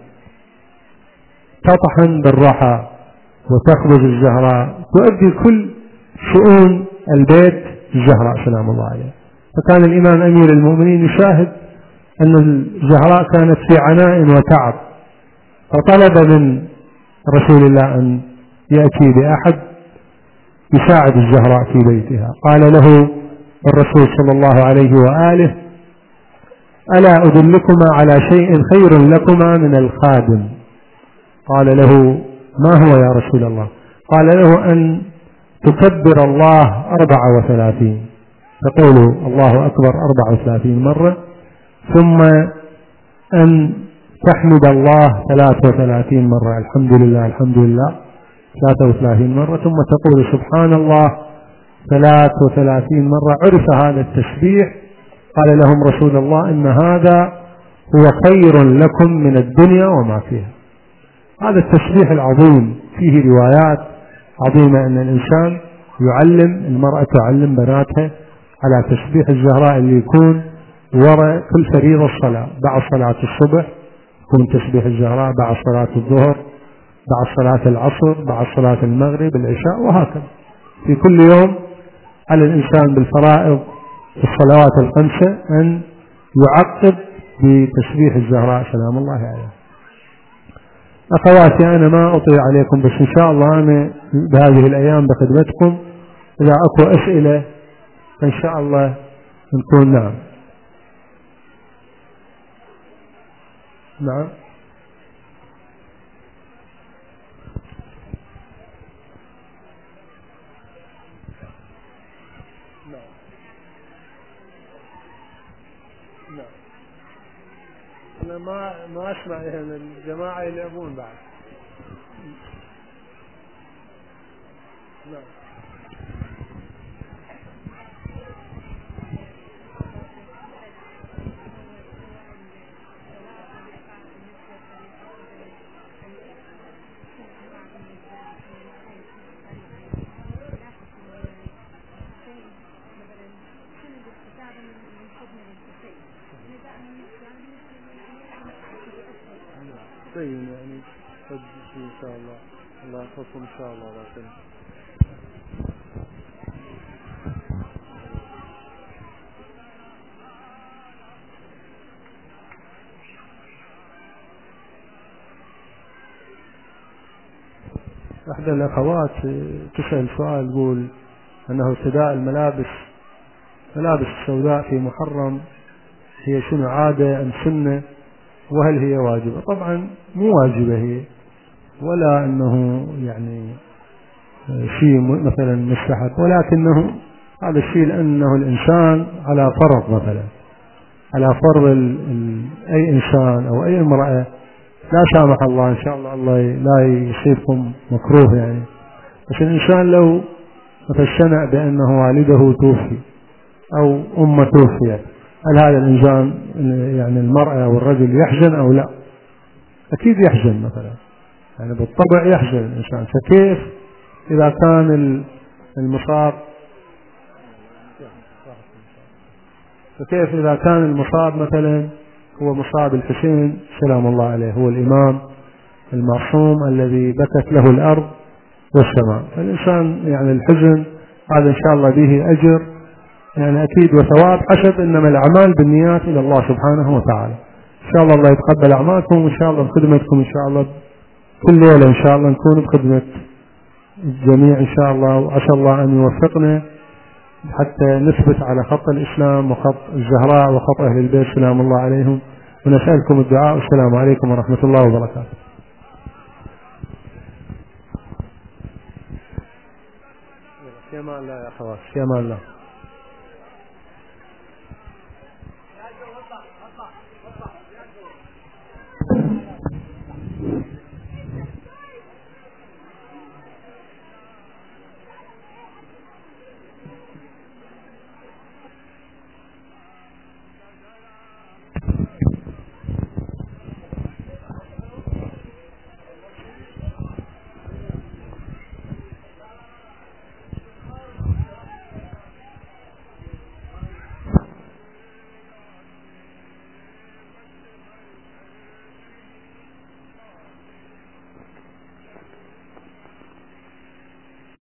تطحن بالرحى وتخبز الزهراء، تؤدي كل شؤون البيت الزهراء سلام الله عليها. فكان الإمام أمير المؤمنين يشاهد أن الزهراء كانت في عناء وتعب، فطلب من رسول الله أن يأتي بأحد يساعد الزهراء في بيتها. قال له الرسول صلى الله عليه وآله: ألا أدلكما على شيء خير لكما من الخادم؟ قال له: ما هو يا رسول الله؟ قال له: أن تكبر الله 34، تقول الله أكبر 34 مرة، ثم أن تحمد الله 33 مرة، الحمد لله الحمد لله 33 مرة، ثم تقول سبحان الله 33 مرة. عرف هذا التسبيح، قال لهم رسول الله: إن هذا هو خير لكم من الدنيا وما فيها. هذا التسبيح العظيم فيه روايات عظيمة أن الإنسان يعلم، المرأة تعلم بناتها على تسبيح الزهراء اللي يكون وراء كل فريضة الصلاة، بعد صلاة الصبح يكون تسبيح الزهراء، بعد صلاة الظهر، بعد صلاة العصر، بعد صلاة المغرب، العشاء، وهكذا في كل يوم. على الإنسان بالفرائض الصلوات الخمسة أن يعقب بتسبيح الزهراء سلام الله عليها. أخواتي، أنا ما أطيع عليكم، بس إن شاء الله أنا بهذه الأيام بخدمتكم، إذا أكو أسئلة إن شاء الله نكون. نعم نعم أنا ما أسمع من الجماعة يلعبون بعد. نعم يعني إن شاء الله الله يحفظكم إن شاء الله. إحدى الأخوات تسأل سؤال، تقول أنه ارتداء الملابس السوداء في محرم هي شنو، عادة أم سنة، وهل هي واجبة؟ طبعا مو واجبة هي، ولا أنه يعني شيء مثلا مستحب، ولكنه هذا الشيء لأنه الإنسان على فرض، مثلا على فرض أي إنسان أو أي امرأة، لا سامح الله إن شاء الله لا يصيبكم مكروه يعني، بس الإنسان لو تشنع بأنه والده توفي أو أمه توفيت، هل هذا الإنسان يعني المرأة أو الرجل يحزن أو لا؟ أكيد يحزن مثلا، يعني بالطبع يحزن الإنسان. فكيف إذا كان المصاب مثلا هو مصاب الحسين سلام الله عليه، هو الإمام المعصوم الذي بكت له الأرض والسماء، فالإنسان يعني الحزن هذا إن شاء الله به أجر يعني أكيد وثواب حسب، إنما الأعمال بالنيات إلى الله سبحانه وتعالى. إن شاء الله يتقبل أعمالكم، وإن شاء الله بخدمتكم إن شاء الله كل ليلة إن شاء الله نكون بخدمة الجميع إن شاء الله، وعسى الله أن يوفقنا حتى نثبت على خط الإسلام وخط الزهراء وخط أهل البيت سلام الله عليهم، ونسألكم الدعاء. والسلام عليكم ورحمة الله وبركاته. في أمان الله يا أخوات، في أمان الله.